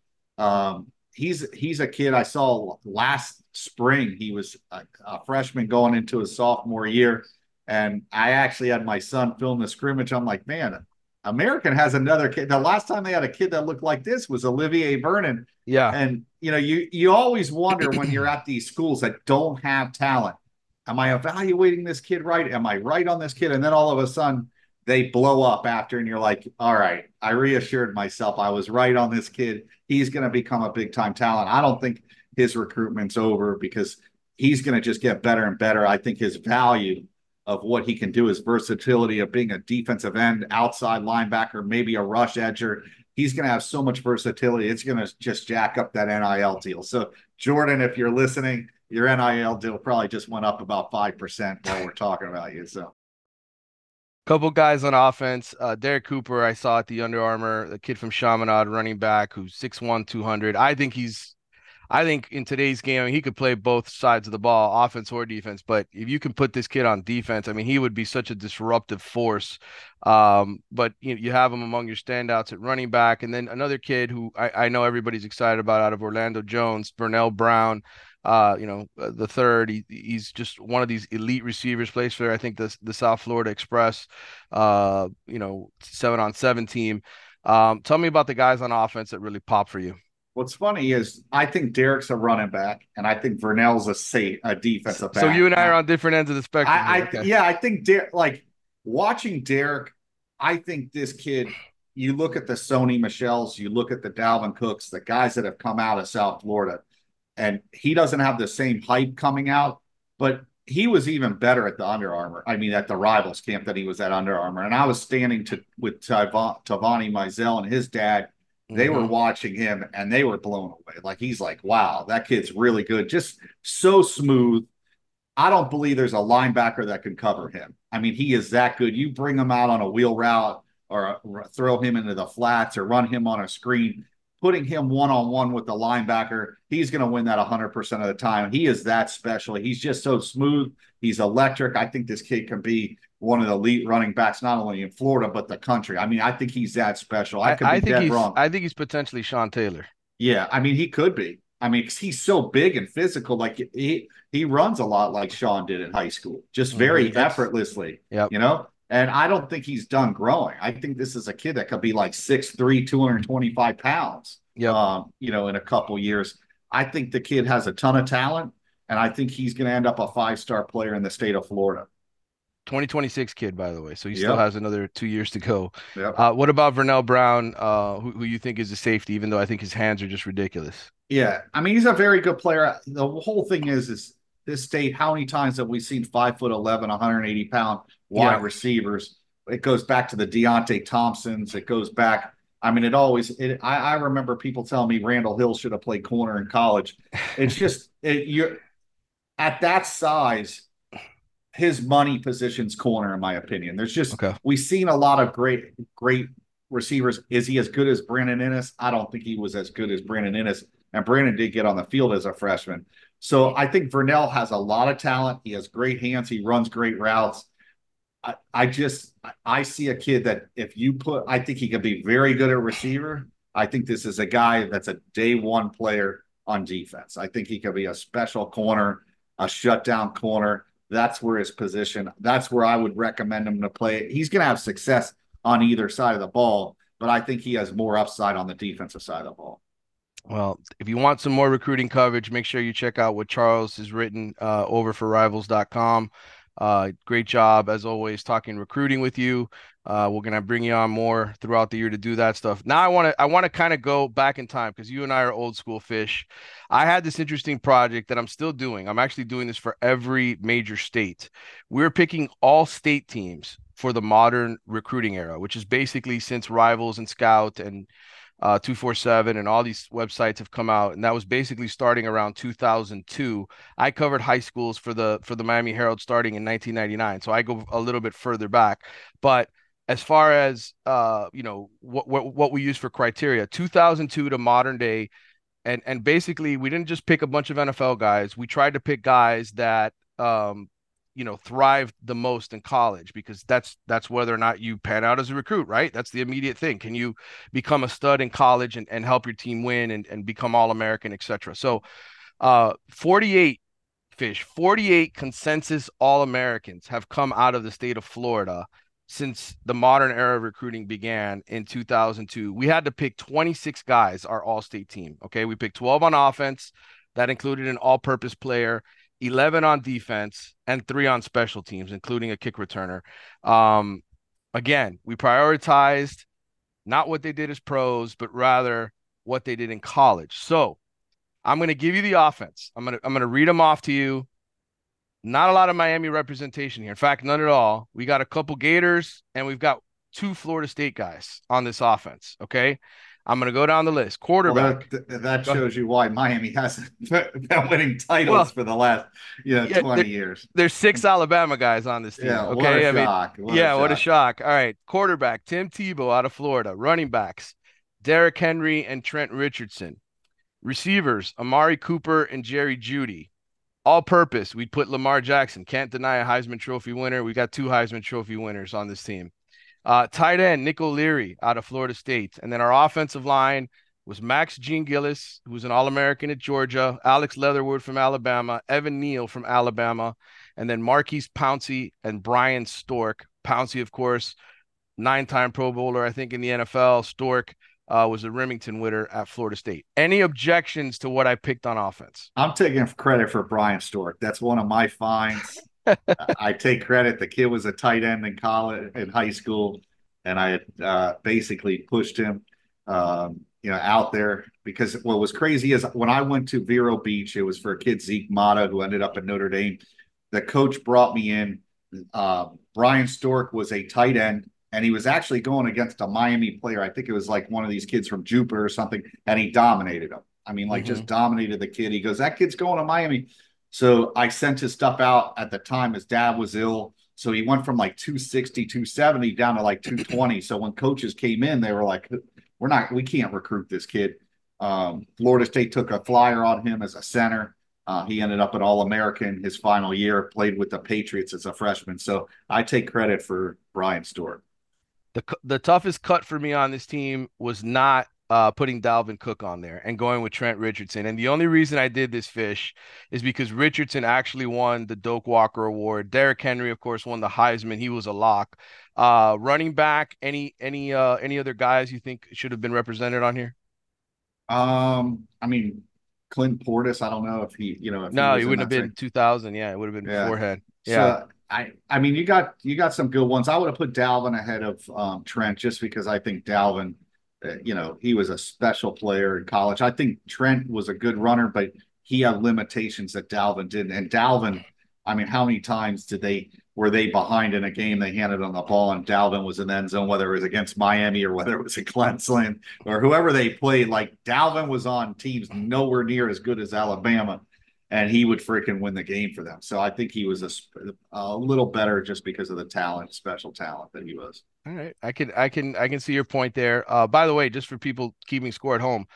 C: He's a kid I saw last spring. He was a freshman going into his sophomore year, and I actually had my son film the scrimmage. I'm like, man, American has another kid. The last time they had a kid that looked like this was Olivier Vernon.
B: Yeah.
C: And, you always wonder when you're at these schools that don't have talent, am I evaluating this kid right? Am I right on this kid? And then all of a sudden they blow up after, and you're like, all right, I reassured myself I was right on this kid. He's going to become a big time talent. I don't think his recruitment's over because he's going to just get better and better. I think his value of what he can do, his versatility of being a defensive end, outside linebacker, maybe a rush edger. He's going to have so much versatility. It's going to just jack up that NIL deal. So, Jordan, if you're listening, your NIL deal probably just went up about 5% while we're talking about you. So,
B: couple guys on offense. Derek Cooper, I saw at the Under Armour, the kid from Chaminade, running back, who's 6'1", 200. I think in today's game, I mean, he could play both sides of the ball, offense or defense. But if you can put this kid on defense, I mean, he would be such a disruptive force. But you have him among your standouts at running back. And then another kid who I know everybody's excited about out of Orlando Jones, Vernell Brown, the third. He's just one of these elite receivers, plays for, I think, the South Florida Express, 7-on-7 team. Tell me about the guys on offense that really pop for you.
C: what's funny is I think Derek's a running back, and I think Vernell's a defensive back.
B: So you and I are on different ends of the spectrum.
C: I think Derek, like watching Derek, I think this kid. You look at the Sony Michels, you look at the Dalvin Cooks, the guys that have come out of South Florida, and he doesn't have the same hype coming out, but he was even better at the Under Armour. I mean, at the Rivals camp that he was at Under Armour. And I was standing with Tavani Mizell and his dad. They were watching him and they were blown away. Like, he's like, wow, that kid's really good. Just so smooth. I don't believe there's a linebacker that can cover him. I mean, he is that good. You bring him out on a wheel route or throw him into the flats or run him on a screen, putting him one-on-one with the linebacker, he's going to win that 100% of the time. He is that special. He's just so smooth. He's electric. I think this kid can be one of the elite running backs, not only in Florida, but the country. I mean, I think he's that special. I could be dead wrong.
B: I think he's potentially Sean Taylor.
C: Yeah, I mean, he could be. I mean, he's so big and physical. Like, he runs a lot like Sean did in high school, just very effortlessly, you know? And I don't think he's done growing. I think this is a kid that could be like 6'3", 225 pounds, in a couple years. I think the kid has a ton of talent, and I think he's going to end up a 5-star player in the state of Florida.
B: 2026 kid, by the way. So he still has another 2 years to go.
C: Yep.
B: What about Vernell Brown, who you think is a safety, even though I think his hands are just ridiculous?
C: Yeah. I mean, he's a very good player. The whole thing is this state, how many times have we seen 5'11", 180-pound wide receivers? It goes back to the Deontay Thompsons. It goes back. I mean, I remember people telling me Randall Hill should have played corner in college. It's just, you're at that size, his money positions corner, in my opinion. There's just, we've seen a lot of great receivers. Is he as good as Brandon Inniss? I don't think he was as good as Brandon Inniss. And Brandon did get on the field as a freshman. So I think Vernell has a lot of talent. He has great hands. He runs great routes. I see a kid that I think he could be very good at receiver. I think this is a guy that's a day one player on defense. I think he could be a special corner, a shutdown corner. That's where his position. That's where I would recommend him to play. He's going to have success on either side of the ball, but I think he has more upside on the defensive side of the ball.
B: Well, if you want some more recruiting coverage, make sure you check out what Charles has written over for Rivals.com. Great job, as always, talking recruiting with you. We're going to bring you on more throughout the year to do that stuff. Now I want to kind of go back in time because you and I are old school fish. I had this interesting project that I'm still doing. I'm actually doing this for every major state. We're picking all state teams for the modern recruiting era, which is basically since Rivals and Scout and 247 and all these websites have come out, and that was basically starting around 2002. I covered high schools for the Miami Herald starting in 1999, so I go a little bit further back. But as far as what we use for criteria, 2002 to modern day, and basically we didn't just pick a bunch of NFL guys. We tried to pick guys that thrived the most in college, because that's whether or not you pan out as a recruit, right? That's the immediate thing. Can you become a stud in college and help your team win and become All-American, etc.? So 48 consensus All-Americans have come out of the state of Florida since the modern era of recruiting began in 2002. We had to pick 26 guys, our all-state team. Okay, we picked 12 on offense. That included an all-purpose player, 11 on defense, and 3 on special teams, including a kick returner. Again, we prioritized not what they did as pros, but rather what they did in college. So I'm going to give you the offense. I'm going to read them off to you. Not a lot of Miami representation here. In fact, none at all. We got a couple Gators and we've got 2 Florida State guys on this offense. Okay. I'm going to go down the list.
C: Well,
B: Quarterback.
C: that shows you why Miami hasn't been winning titles
B: Well,
C: for the last
B: yeah,
C: 20 years.
B: there's 6 Alabama guys on this team.
C: Yeah, what
B: Okay.
C: a
B: I mean,
C: shock. What a
B: yeah, what a
C: shock.
B: shock. All right. Quarterback, Tim Tebow out of Florida. Running backs, Derrick Henry and Trent Richardson. Receivers, Amari Cooper and Jerry Jeudy. All purpose, we'd put Lamar Jackson. Can't deny a Heisman Trophy winner. We got 2 Heisman Trophy winners on this team. Tight end, Nick O'Leary out of Florida State. And then our offensive line was Max Jean Gillis, who's an All-American at Georgia, Alex Leatherwood from Alabama, Evan Neal from Alabama, and then Marquise Pouncey and Brian Stork. Pouncey, of course, 9-time Pro Bowler, I think, in the NFL. Stork was a Remington winner at Florida State. Any objections to what I picked on offense?
C: I'm taking credit for Brian Stork. That's one of my finds. I take credit. The kid was a tight end in college, in high school, and I had basically pushed him, out there because what was crazy is when I went to Vero Beach, it was for a kid, Zeke Mata, who ended up at Notre Dame. The coach brought me in. Brian Stork was a tight end, and he was actually going against a Miami player. I think it was like one of these kids from Jupiter or something, and he dominated him. I mean, just dominated the kid. He goes, that kid's going to Miami. So I sent his stuff out at the time. His dad was ill. So he went from like 260, 270 down to like 220. So when coaches came in, they were like, we can't recruit this kid. Florida State took a flyer on him as a center. He ended up an All-American his final year, played with the Patriots as a freshman. So I take credit for Brian Stewart.
B: The toughest cut for me on this team was not putting Dalvin Cook on there and going with Trent Richardson. And the only reason I did this, Fish, is because Richardson actually won the Doak Walker Award. Derrick Henry, of course, won the Heisman. He was a lock. Running back, any other guys you think should have been represented on here?
C: I mean, Clint Portis, I don't know if he, if
B: No,
C: he
B: he wouldn't have been 2000. Yeah, it would have been beforehand. Yeah.
C: So I mean, you got some good ones. I would have put Dalvin ahead of Trent just because I think Dalvin, he was a special player in college. I think Trent was a good runner, but he had limitations that Dalvin didn't. And Dalvin, I mean, how many times were they behind in a game? They handed on the ball and Dalvin was in the end zone, whether it was against Miami or whether it was at Clemson or whoever they played. Like Dalvin was on teams nowhere near as good as Alabama, and he would freaking win the game for them. So I think he was a little better just because of the talent, special talent that he was.
B: All right. I can see your point there. By the way, just for people keeping score at home,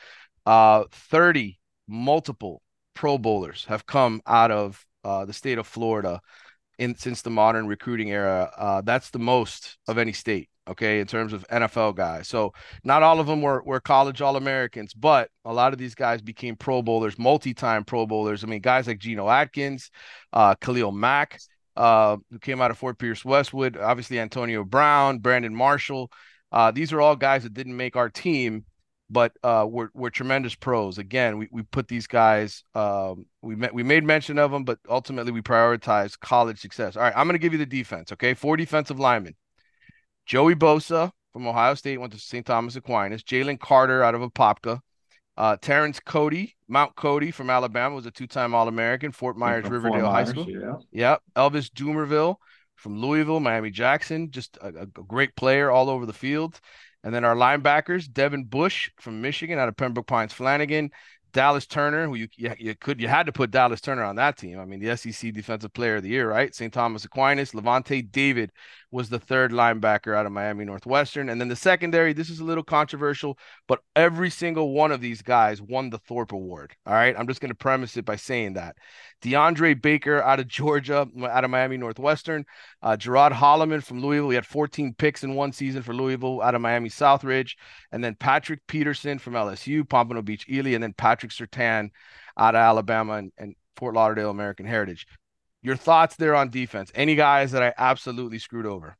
B: 30 multiple Pro Bowlers have come out of the state of Florida since the modern recruiting era. That's the most of any state, okay, in terms of NFL guys. So not all of them were college All-Americans, but a lot of these guys became Pro Bowlers, multi-time Pro Bowlers. I mean, guys like Geno Atkins, Khalil Mack, who came out of Fort Pierce Westwood, obviously Antonio Brown, Brandon Marshall. These are all guys that didn't make our team, but were tremendous pros. Again, we put these guys, we made mention of them, but ultimately we prioritize college success. All right, I'm going to give you the defense, okay? 4 defensive linemen. Joey Bosa from Ohio State went to St. Thomas Aquinas. Jalen Carter out of Apopka. Terrence Cody, Mount Cody from Alabama, was a 2-time All-American, Fort Myers Riverdale High School. Yeah. Elvis Dumerville from Louisville, Miami Jackson, just a great player all over the field. And then our linebackers, Devin Bush from Michigan out of Pembroke Pines Flanagan, Dallas Turner, who you had to put Dallas Turner on that team. I mean, the SEC Defensive Player of the Year, right? St. Thomas Aquinas. Levante David was the 3rd linebacker out of Miami Northwestern. And then the secondary, this is a little controversial, but every single one of these guys won the Thorpe Award. All right. I'm just going to premise it by saying that. DeAndre Baker out of Georgia, out of Miami Northwestern. Gerard Holloman from Louisville. He had 14 picks in one season for Louisville out of Miami Southridge. And then Patrick Peterson from LSU, Pompano Beach Ely. And then Patrick Surtain out of Alabama and Fort Lauderdale American Heritage. Your thoughts there on defense? Any guys that I absolutely screwed over?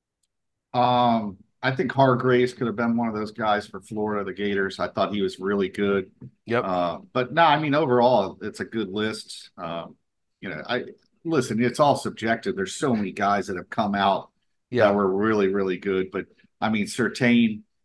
C: I think Hargraves could have been one of those guys for Florida, the Gators. I thought he was really good.
B: Yep.
C: But no, I mean, overall, it's a good list. Listen, it's all subjective. There's so many guys that have come out that were really, really good. But I mean, Surtain, I think, was a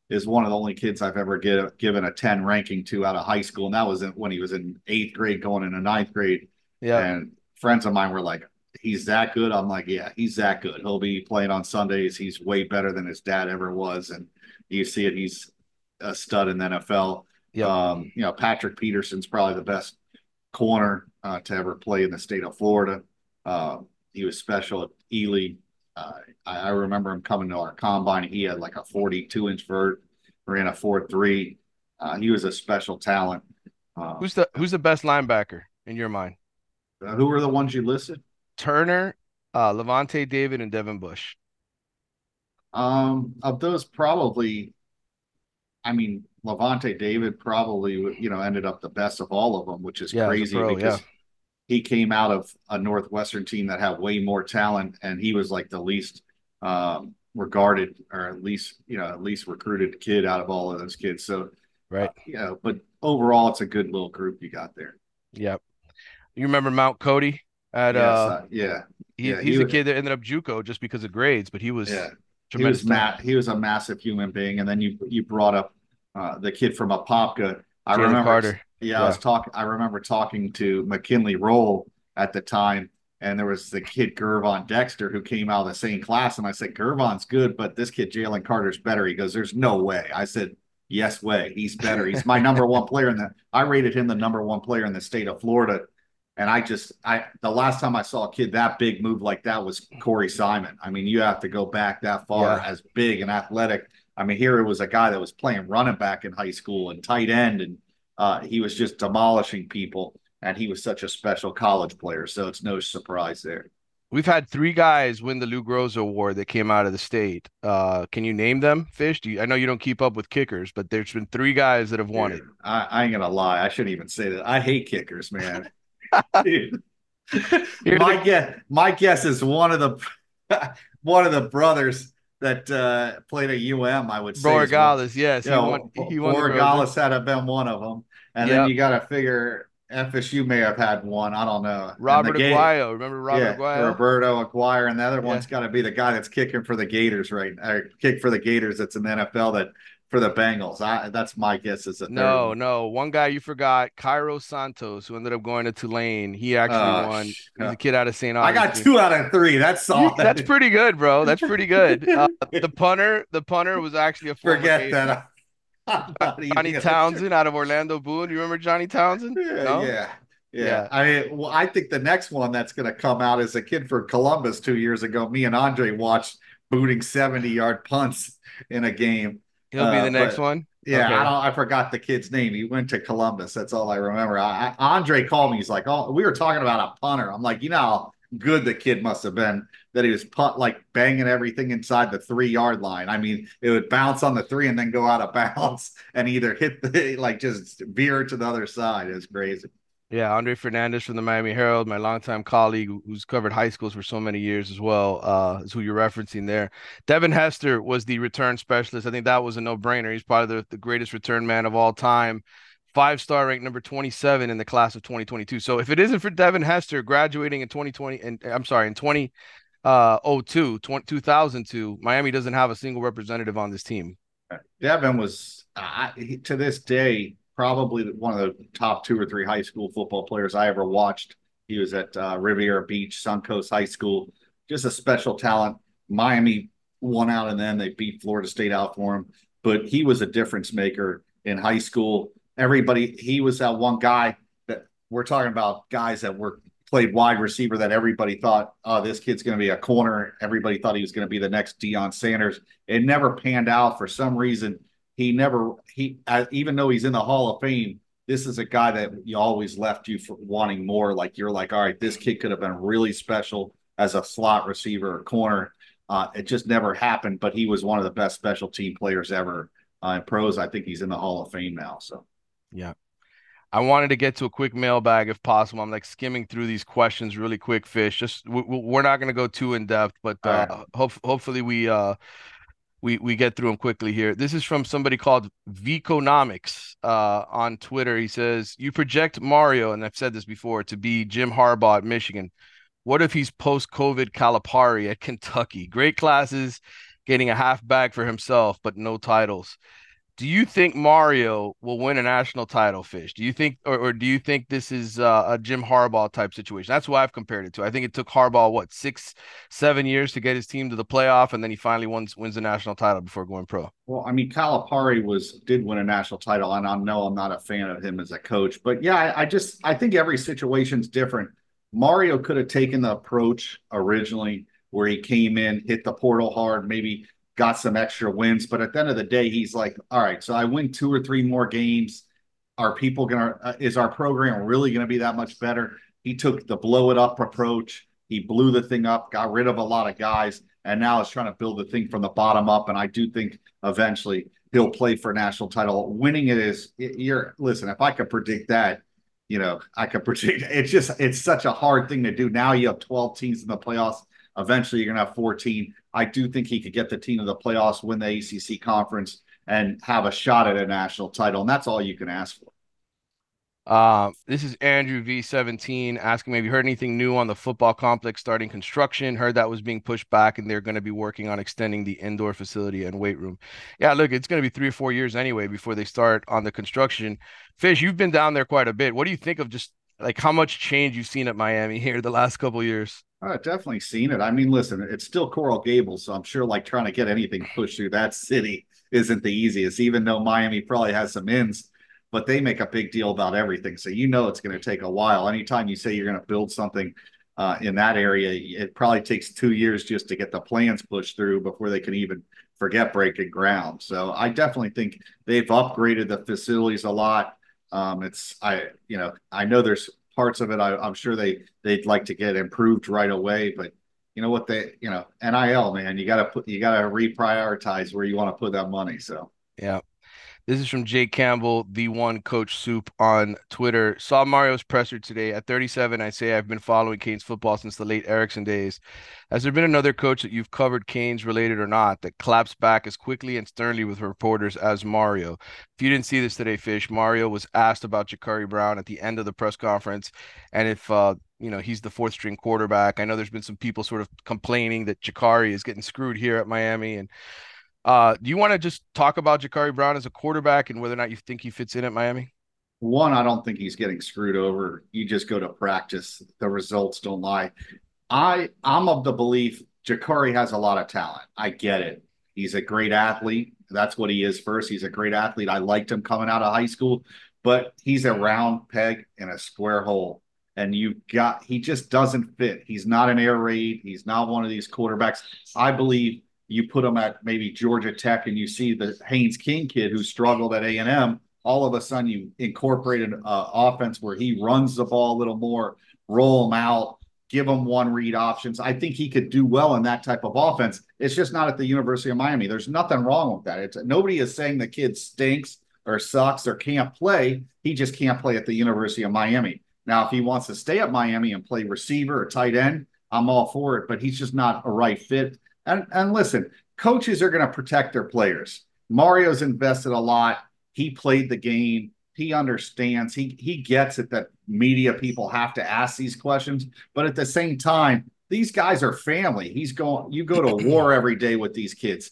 C: is one of the only kids I've ever given a 10 ranking to out of high school. And that was when he was in 8th grade going into 9th grade.
B: Yeah.
C: And friends of mine were like, he's that good. I'm like, yeah, he's that good. He'll be playing on Sundays. He's way better than his dad ever was. And you see it. He's a stud in the NFL.
B: Yep.
C: Patrick Peterson's probably the best corner to ever play in the state of Florida. He was special at Ely. I remember him coming to our combine. He had like a 42-inch vert, ran a 4.3. He was a special talent.
B: Who's the best linebacker in your mind?
C: Who were the ones you listed?
B: Turner, Lavonte David, and Devin Bush.
C: Of those, probably, I mean, Lavonte David probably, ended up the best of all of them, which is crazy because he came out of a Northwestern team that had way more talent, and he was like the least regarded, or at least recruited kid out of all of those kids. So,
B: right.
C: But overall, it's a good little group you got there.
B: Yep. You remember Mount Cody? He's a kid that ended up JUCO just because of grades, but he was tremendous.
C: He was a massive human being. And then you brought up the kid from Apopka. I
B: Jalen
C: remember
B: Carter.
C: I remember talking to McKinley Roll at the time, and there was the kid Gervon Dexter who came out of the same class, and I said, Gervon's good, but this kid Jalen Carter's better. He goes, there's no way. I said, yes way. He's better. He's my number one player I rated him the number one player in the state of Florida. And the last time I saw a kid that big move like that was Corey Simon. I mean, you have to go back that far as big and athletic. I mean, here it was a guy that was playing running back in high school and tight end, and he was just demolishing people. And he was such a special college player, so it's no surprise there.
B: We've had 3 guys win the Lou Groza Award that came out of the state. Can you name them, Fish? I know you don't keep up with kickers, but there's been 3 guys that have won it.
C: I ain't gonna lie. I shouldn't even say that. I hate kickers, man. My guess is one of the brothers that played at UM. I would say
B: Borregales. Yes,
C: he won. Borregales had to been one of them, and then you got to figure FSU may have had one. I don't know.
B: Robert Aguayo. Remember Robert Aguayo?
C: Roberto Aguayo, and the other one's got to be the guy that's kicking for the Gators, right? Or kick for the Gators. That's in the NFL that. For the Bengals. That's my guess is a third.
B: No. One guy you forgot, Cairo Santos, who ended up going to Tulane. He actually won. He's a kid out of St. Augustine.
C: I got 2 out of 3. That's solid.
B: That's pretty good, bro. That's pretty good. The punter was actually a
C: forget that.
B: Johnny Townsend out of Orlando Boone. You remember Johnny Townsend?
C: Yeah. I mean, I think the next one that's going to come out is a kid from Columbus 2 years ago. Me and Andre watched booting 70-yard punts in a game.
B: He'll be the next one.
C: Yeah, okay. I forgot the kid's name. He went to Columbus. That's all I remember. Andre called me. He's like, "Oh, we were talking about a punter." I'm like, how good the kid must have been that he was banging everything inside the 3-yard line. I mean, it would bounce on the 3 and then go out of bounds and either hit just veer to the other side. It was crazy.
B: Yeah, Andre Fernandez from the Miami Herald, my longtime colleague who's covered high schools for so many years as well, is who you're referencing there. Devin Hester was the return specialist. I think that was a no-brainer. He's probably the greatest return man of all time. 5-star ranked number 27 in the class of 2022. So if it isn't for Devin Hester graduating in 2002, Miami doesn't have a single representative on this team.
C: Devin was, to this day, probably one of the top 2 or 3 high school football players I ever watched. He was at Riviera Beach, Suncoast High School. Just a special talent. Miami won out, and then they beat Florida State out for him. But he was a difference maker in high school. He was that one guy that we're talking about, guys that played wide receiver that everybody thought, oh, this kid's going to be a corner. Everybody thought he was going to be the next Deion Sanders. It never panned out for some reason. Even though he's in the Hall of Fame, this is a guy that you always left you for wanting more. Like, you're like, all right, this kid could have been really special as a slot receiver or corner. It just never happened, but he was one of the best special team players ever in pros. I think he's in the Hall of Fame now. So,
B: yeah. I wanted to get to a quick mailbag if possible. I'm skimming through these questions really quick, Fish. We're not going to go too in depth, but hopefully we get through them quickly here. This is from somebody called Viconomics on Twitter. He says, you project Mario, and I've said this before, to be Jim Harbaugh at Michigan. What if he's post-COVID Calipari at Kentucky? Great classes, getting a half bag for himself, but no titles. Do you think Mario will win a national title, Fish? Do you think, or do you think this is a Jim Harbaugh type situation? That's what I've compared it to. I think it took Harbaugh, what, 6, 7 years to get his team to the playoff, and then he finally wins the national title before going pro.
C: Well, I mean, Calipari did win a national title, and I know I'm not a fan of him as a coach, but yeah, I think every situation's different. Mario could have taken the approach originally where he came in, hit the portal hard, maybe got some extra wins, but at the end of the day, he's like, all right, so I win 2 or 3 more games. Is our program really gonna be that much better? He took the blow it up approach. He blew the thing up, got rid of a lot of guys, and now is trying to build the thing from the bottom up. And I do think eventually he'll play for a national title. Winning it is listen, if I could predict that, I could predict it's such a hard thing to do. Now you have 12 teams in the playoffs. Eventually you're gonna have 14. I do think he could get the team to the playoffs, win the ACC conference, and have a shot at a national title. And that's all you can ask for.
B: This is Andrew V17 asking, have you heard anything new on the football complex starting construction? Heard that was being pushed back and they're going to be working on extending the indoor facility and weight room. Yeah, look, it's going to be 3 or 4 years anyway before they start on the construction. Fish, you've been down there quite a bit. What do you think of just like how much change you've seen at Miami here the last couple of years?
C: I've definitely seen it. I mean, listen, it's still Coral Gables, so I'm sure like trying to get anything pushed through that city isn't the easiest, even though Miami probably has some ins, but they make a big deal about everything. So it's going to take a while. Anytime you say you're going to build something in that area, it probably takes 2 years just to get the plans pushed through before they can even forget breaking ground. So I definitely think they've upgraded the facilities a lot. I know there's parts of it I'm sure they'd like to get improved right away, but you know what NIL, man, you gotta reprioritize where you want to put that money. So
B: yeah. This is from Jake Campbell, the one Coach Soup on Twitter. Saw Mario's presser today. At 37, I say I've been following Canes football since the late Erickson days. Has there been another coach that you've covered, Canes related or not, that claps back as quickly and sternly with reporters as Mario? If you didn't see this today, Fish, Mario was asked about Jacurri Brown at the end of the press conference, and if he's the 4th-string quarterback. I know there's been some people sort of complaining that Jacurri is getting screwed here at Miami, and do you want to just talk about Jacurri Brown as a quarterback and whether or not you think he fits in at Miami?
C: One, I don't think he's getting screwed over. You just go to practice. The results don't lie. I'm of the belief Jacurri has a lot of talent. I get it. He's a great athlete. That's what he is first. He's a great athlete. I liked him coming out of high school, but he's a round peg in a square hole. And he just doesn't fit. He's not an air raid. He's not one of these quarterbacks. I believe you put him at maybe Georgia Tech and you see the Haynes King kid who struggled at A&M, all of a sudden you incorporated an offense where he runs the ball a little more, roll him out, give him one read options. I think he could do well in that type of offense. It's just not at the University of Miami. There's nothing wrong with that. Nobody is saying the kid stinks or sucks or can't play. He just can't play at the University of Miami. Now, if he wants to stay at Miami and play receiver or tight end, I'm all for it, but he's just not a right fit. And listen, coaches are going to protect their players. Mario's invested a lot. He played the game. He understands. He gets it that media people have to ask these questions. But at the same time, these guys are family. You go to war every day with these kids.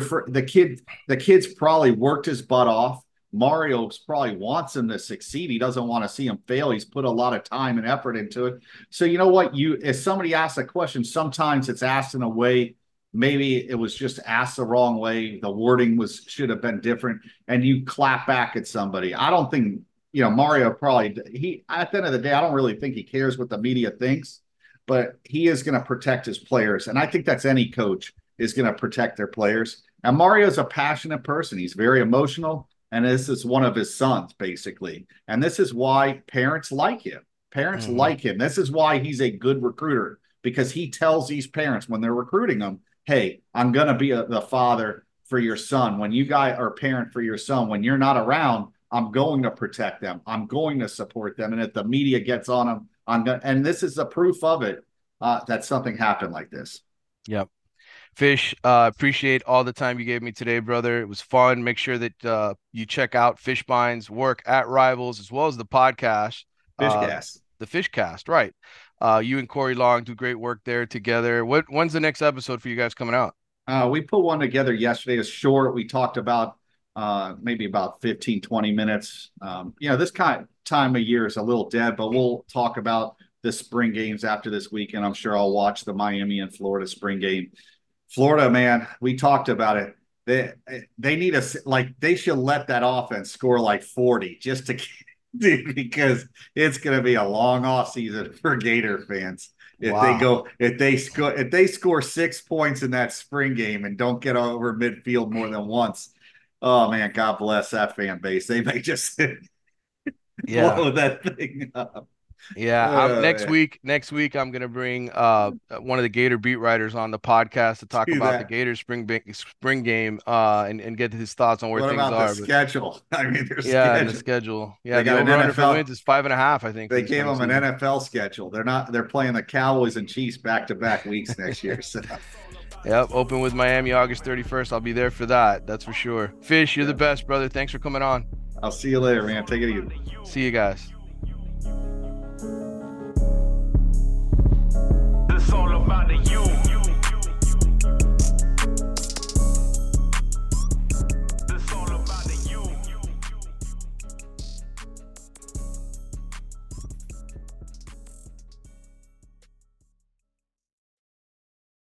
C: The kid's probably worked his butt off. Mario probably wants him to succeed. He doesn't want to see him fail. He's put a lot of time and effort into it. So you know what? If somebody asks a question, sometimes it's asked in a way. Maybe it was just asked the wrong way. The wording should have been different, and you clap back at somebody. I don't think, Mario probably, at the end of the day, I don't really think he cares what the media thinks, but he is going to protect his players. And I think that's any coach is going to protect their players. And Mario's a passionate person. He's very emotional, and this is one of his sons, basically. And this is why parents like him. Parents like him. This is why he's a good recruiter, because he tells these parents when they're recruiting him, hey, I'm going to be the father for your son. When you guys are a parent for your son, when you're not around, I'm going to protect them. I'm going to support them. And if the media gets on them, and this is the proof of it, that something happened like this.
B: Yep. Fish, appreciate all the time you gave me today, brother. It was fun. Make sure that you check out Fishbine's work at Rivals as well as the podcast.
C: Fishcast.
B: The Fishcast, right. You and Corey Long do great work there together. When's the next episode for you guys coming out?
C: We put one together yesterday. It's short. We talked about maybe about 15, 20 minutes. This kind of time of year is a little dead, but we'll talk about the spring games after this weekend. I'm sure I'll watch the Miami and Florida spring game. Florida, man, we talked about it. They need they should let that offense score like 40 just to because it's going to be a long off season for Gator fans. If they score 6 points in that spring game and don't get over midfield more than once, oh man, God bless that fan base. They may just blow that thing up.
B: Yeah, next week I'm gonna bring one of the Gator beat writers on the podcast to talk about the Gator spring game and get his thoughts on where things are.
C: The schedule? I mean,
B: the schedule. Yeah, the over-under for wins is 5.5. I think
C: they gave them an NFL schedule. They're playing the Cowboys and Chiefs back-to-back weeks next year. So.
B: Yep, open with Miami August 31st. I'll be there for that. That's for sure. Fish, you're the best, brother. Thanks for coming on.
C: I'll see you later, man. Take it easy.
B: See you guys.